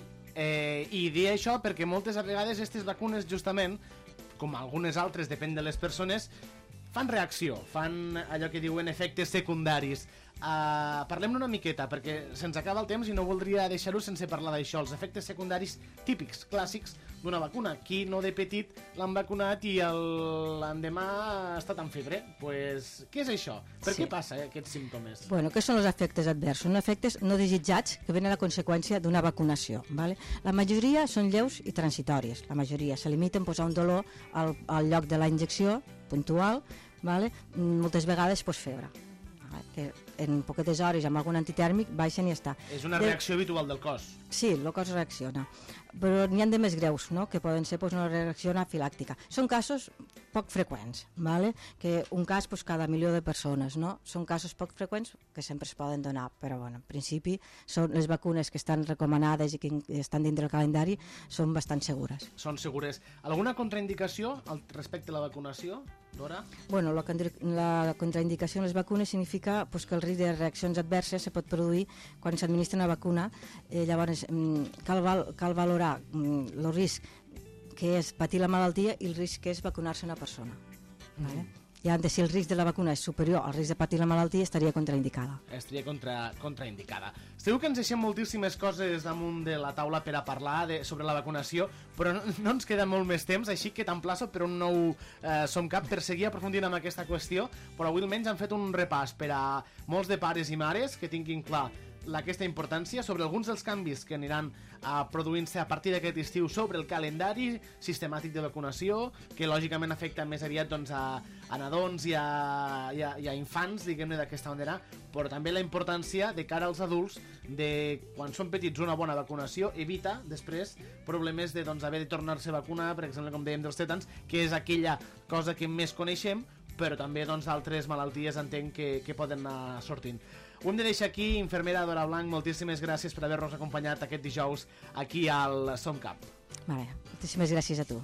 Eh, I dir això perquè moltes vegades aquestes vacunes, justament, com algunes altres, depèn de les persones, fan reacció, fan allò que diuen efectes secundaris. Uh, Parlem-ne una miqueta, perquè se'ns acaba el temps i no voldria deixar-ho sense parlar d'això. Els efectes secundaris típics, clàssics d'una vacuna. Qui no de petit l'han vacunat i l'endemà ha estat amb febre? Pues, què és això? Per Sí. què passa eh, aquests símptomes? Bueno, què són els efectes adversos? Són efectes no desitjats que venen a conseqüència d'una vacunació. ¿Vale? La majoria són lleus i transitòries. La majoria se limiten a posar un dolor al, al lloc de la injecció puntual, ¿vale? Moltes vegades pues, febre, que en poquetes hores amb algun antitèrmic baixen i ja està. És una de... reacció habitual del cos. Sí, el cos reacciona. Però n'hi ha de més greus, no? Que poden ser pues, una reacció anafilàctica. Són casos poc freqüents, ¿vale? Que un cas pues, cada milió de persones, no? Són casos poc freqüents que sempre es poden donar, però bueno, en principi són les vacunes que estan recomanades i que estan dintre del calendari són bastant segures. Són segures. Alguna contraindicació al respecte a la vacunació, Dora? Bueno, la, la contraindicació en les vacunes significa pues, que el risc de reaccions adverses se pot produir quan s'administra una vacuna. Eh, llavors, cal, val, cal valorar mm, el risc que és patir la malaltia i el risc que és vacunar-se una persona. Mm-hmm. Vale? I de si el risc de la vacuna és superior al risc de patir la malaltia, estaria contraindicada. Estaria contra, contraindicada. Segur que ens deixem moltíssimes coses damunt de la taula per a parlar de, sobre la vacunació, però no, no ens queda molt més temps, així que t'emplaço per un nou eh, SomCap per seguir aprofundint en aquesta qüestió, però avui almenys han fet un repàs per a molts de pares i mares que tinguin clar aquesta importància sobre alguns dels canvis que aniran uh, produint-se a partir d'aquest estiu sobre el calendari sistemàtic de vacunació, que lògicament afecta més aviat doncs, a, a nadons i a, i a, i a infants, diguem-ne d'aquesta manera, però també la importància de cara als adults de, quan són petits, una bona vacunació evita després problemes de doncs, haver de tornar-se a vacunar, per exemple, com dèiem dels tètans, que és aquella cosa que més coneixem, però també doncs, altres malalties entenc que, que poden anar sortint. Ho hem de deixar aquí, infermera Dora Blanc, moltíssimes gràcies per haver-nos acompanyat aquest dijous aquí al SomCap. Vale, moltíssimes gràcies a tu.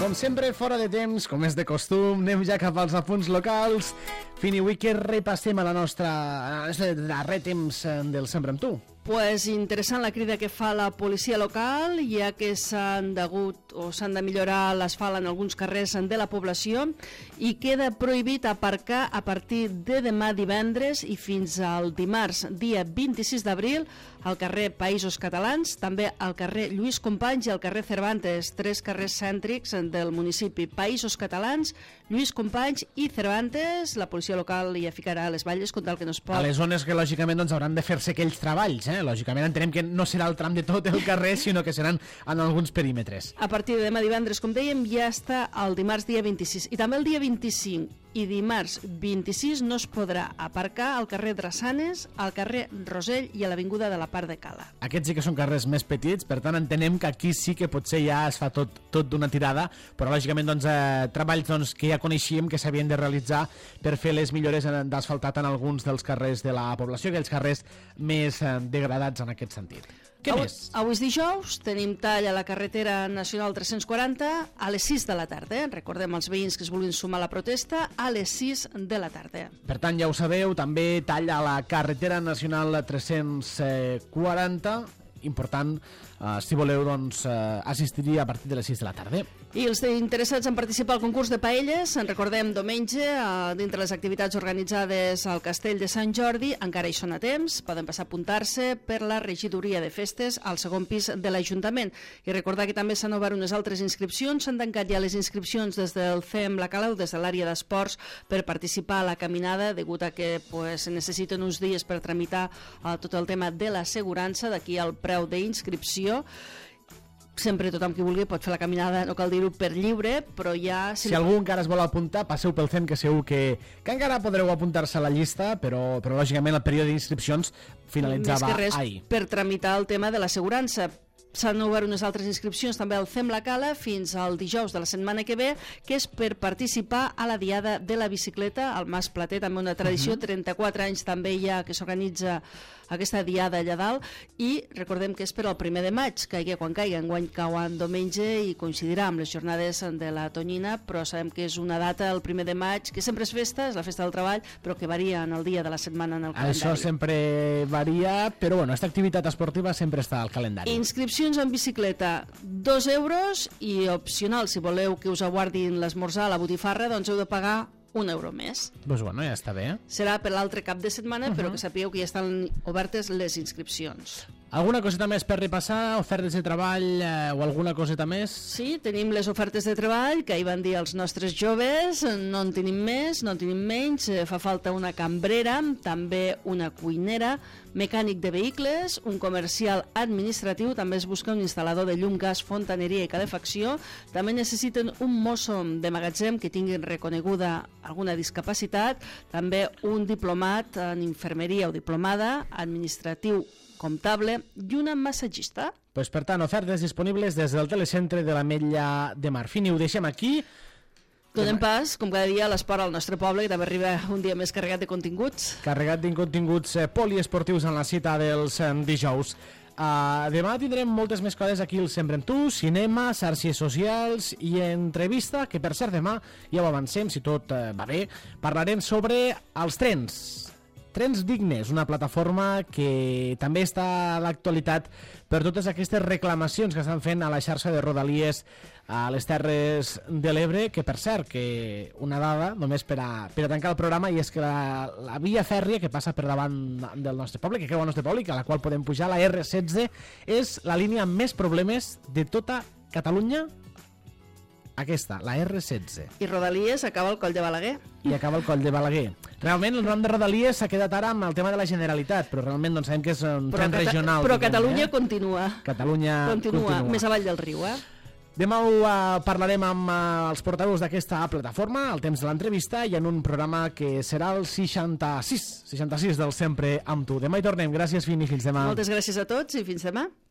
com sempre, fora de temps, com és de costum, anem ja cap als apunts locals. Fini, avui que repassem a la nostra, a la nostra darrer temps del Sempre amb tu. Pues interessant la crida que fa la policia local, ja que s'han degut o s'han de millorar l'asfalt en alguns carrers de la població i queda prohibit aparcar a partir de demà divendres i fins al dimarts, dia vint-i-sis d'abril, al carrer Països Catalans, també al carrer Lluís Companys i al carrer Cervantes, tres carrers cèntrics del municipi. Països Catalans, Lluís Companys i Cervantes. La policia local hi ficarà les valles contra el que no es pot. A les zones que lògicament doncs, hauran de fer-se aquells treballs, eh? Lògicament entenem que no serà el tram de tot el carrer, sinó que seran en alguns perímetres. A partir de demà divendres, com dèiem, ja està el dimarts dia vint-i-sis. I també el dia vint-i-cinc i dimarts vint-i-sis no es podrà aparcar al carrer Drassanes, al carrer Rosell i a l'avinguda de la Part de Cala. Aquests sí que són carrers més petits, per tant entenem que aquí sí que potser ja es fa tot, tot d'una tirada, però lògicament doncs, eh, treballs doncs, que ja coneixíem que s'havien de realitzar per fer les millores d'asfaltat en alguns dels carrers de la població, aquells carrers més eh, degradats en aquest sentit. Què avui, més? Avui és dijous, tenim tall a la carretera nacional tres-cents quaranta a les sis de la tarda. Recordem als veïns que es vulguin sumar a la protesta a les sis de la tarda. Per tant, ja ho sabeu, també tall a la carretera nacional tres-cents quaranta, important, eh, si voleu doncs, eh, assistir a partir de les sis de la tarda. I els interessats en participar al concurs de paelles, en recordem diumenge, eh, dintre les activitats organitzades al Castell de Sant Jordi, encara hi són a temps, poden passar a apuntar-se per la regidoria de festes al segon pis de l'Ajuntament. I recordar que també s'han obert unes altres inscripcions, s'han tancat ja les inscripcions des del C E M La Cala o des de l'àrea d'esports per participar a la caminada, degut a que pues, se necessiten uns dies per tramitar eh, tot el tema de l'assegurança, d'aquí el preu d'inscripció. Sempre tothom qui vulgui pot fer la caminada, no cal dir-ho per lliure, però ja... Si, si algú encara es vol apuntar, passeu pel C E M, que segur que, que encara podreu apuntar-se a la llista, però, però lògicament el període d'inscripcions finalitzava més que res ahir. Per tramitar el tema de l'assegurança. S'han obert unes altres inscripcions també al C E M La Cala fins al dijous de la setmana que ve, que és per participar a la Diada de la Bicicleta al Mas Plater, també una tradició, uh-huh. trenta-quatre anys també ja que s'organitza aquesta diada allà dalt, i recordem que és per al primer de maig, caigui quan caigui, enguany cau en diumenge i coincidirà amb les jornades de la Tonyina, però sabem que és una data, el primer de maig, que sempre és festa, és la festa del treball, però que varia en el dia de la setmana en el calendari. Això sempre varia, però bueno, aquesta activitat esportiva sempre està al calendari. Inscripcions en bicicleta, dos euros, i opcional, si voleu que us aguardin l'esmorzar a la botifarra, doncs heu de pagar un euro més. Doncs bueno, ja està bé. Serà per l'altre cap de setmana, uh-huh. però que sapigueu que ja estan obertes les inscripcions. Alguna coseta més per repassar? Ofertes de treball eh, o alguna coseta més? Sí, tenim les ofertes de treball, que ahir van dir els nostres joves, no en tenim més, no en tenim menys, eh, fa falta una cambrera, també una cuinera, mecànic de vehicles, un comercial administratiu, també es busca un instal·lador de llum, gas, fontaneria i calefacció, també necessiten un mosso de magatzem que tinguin reconeguda alguna discapacitat, també un diplomat en infermeria o diplomada, administratiu comptable i una massatgista. Pues, per tant, ofertes disponibles des del telecentre de l'Ametlla de Mar. Fini, ho deixem aquí. Donem pas, com cada dia, a l'esport al nostre poble, que també arriba un dia més carregat de continguts. Carregat de continguts eh, poliesportius en la cita dels eh, dijous. Uh, demà tindrem moltes més coses aquí al Sempre amb tu, cinema, xarxes socials i entrevista, que per cert demà, ja ho avancem, si tot uh, va bé, parlarem sobre els trens. Trens Dignes, una plataforma que també està a l'actualitat per totes aquestes reclamacions que estan fent a la xarxa de Rodalies a les Terres de l'Ebre, que per cert, que una dada només per a, per a tancar el programa, i és que la, la via fèrria que passa per davant del nostre poble, que creua el nostre poble i que a la qual podem pujar, la erre setze, és la línia amb més problemes de tota Catalunya. Aquesta, la erre setze. I Rodalies acaba el coll de Balaguer. I acaba el coll de Balaguer. Realment el nom de Rodalies s'ha quedat ara amb el tema de la Generalitat, però realment doncs, sabem que és un però tren Cata regional. Però diguem, Catalunya eh? continua. Catalunya continua. continua. Més avall del riu, eh? Demà ho uh, parlarem amb uh, els portaveus d'aquesta plataforma, al temps de l'entrevista, i en un programa que serà el seixanta-sis, seixanta-sis del Sempre amb tu. Demà hi tornem. Gràcies, Fini. Fins demà. Moltes gràcies a tots i fins demà.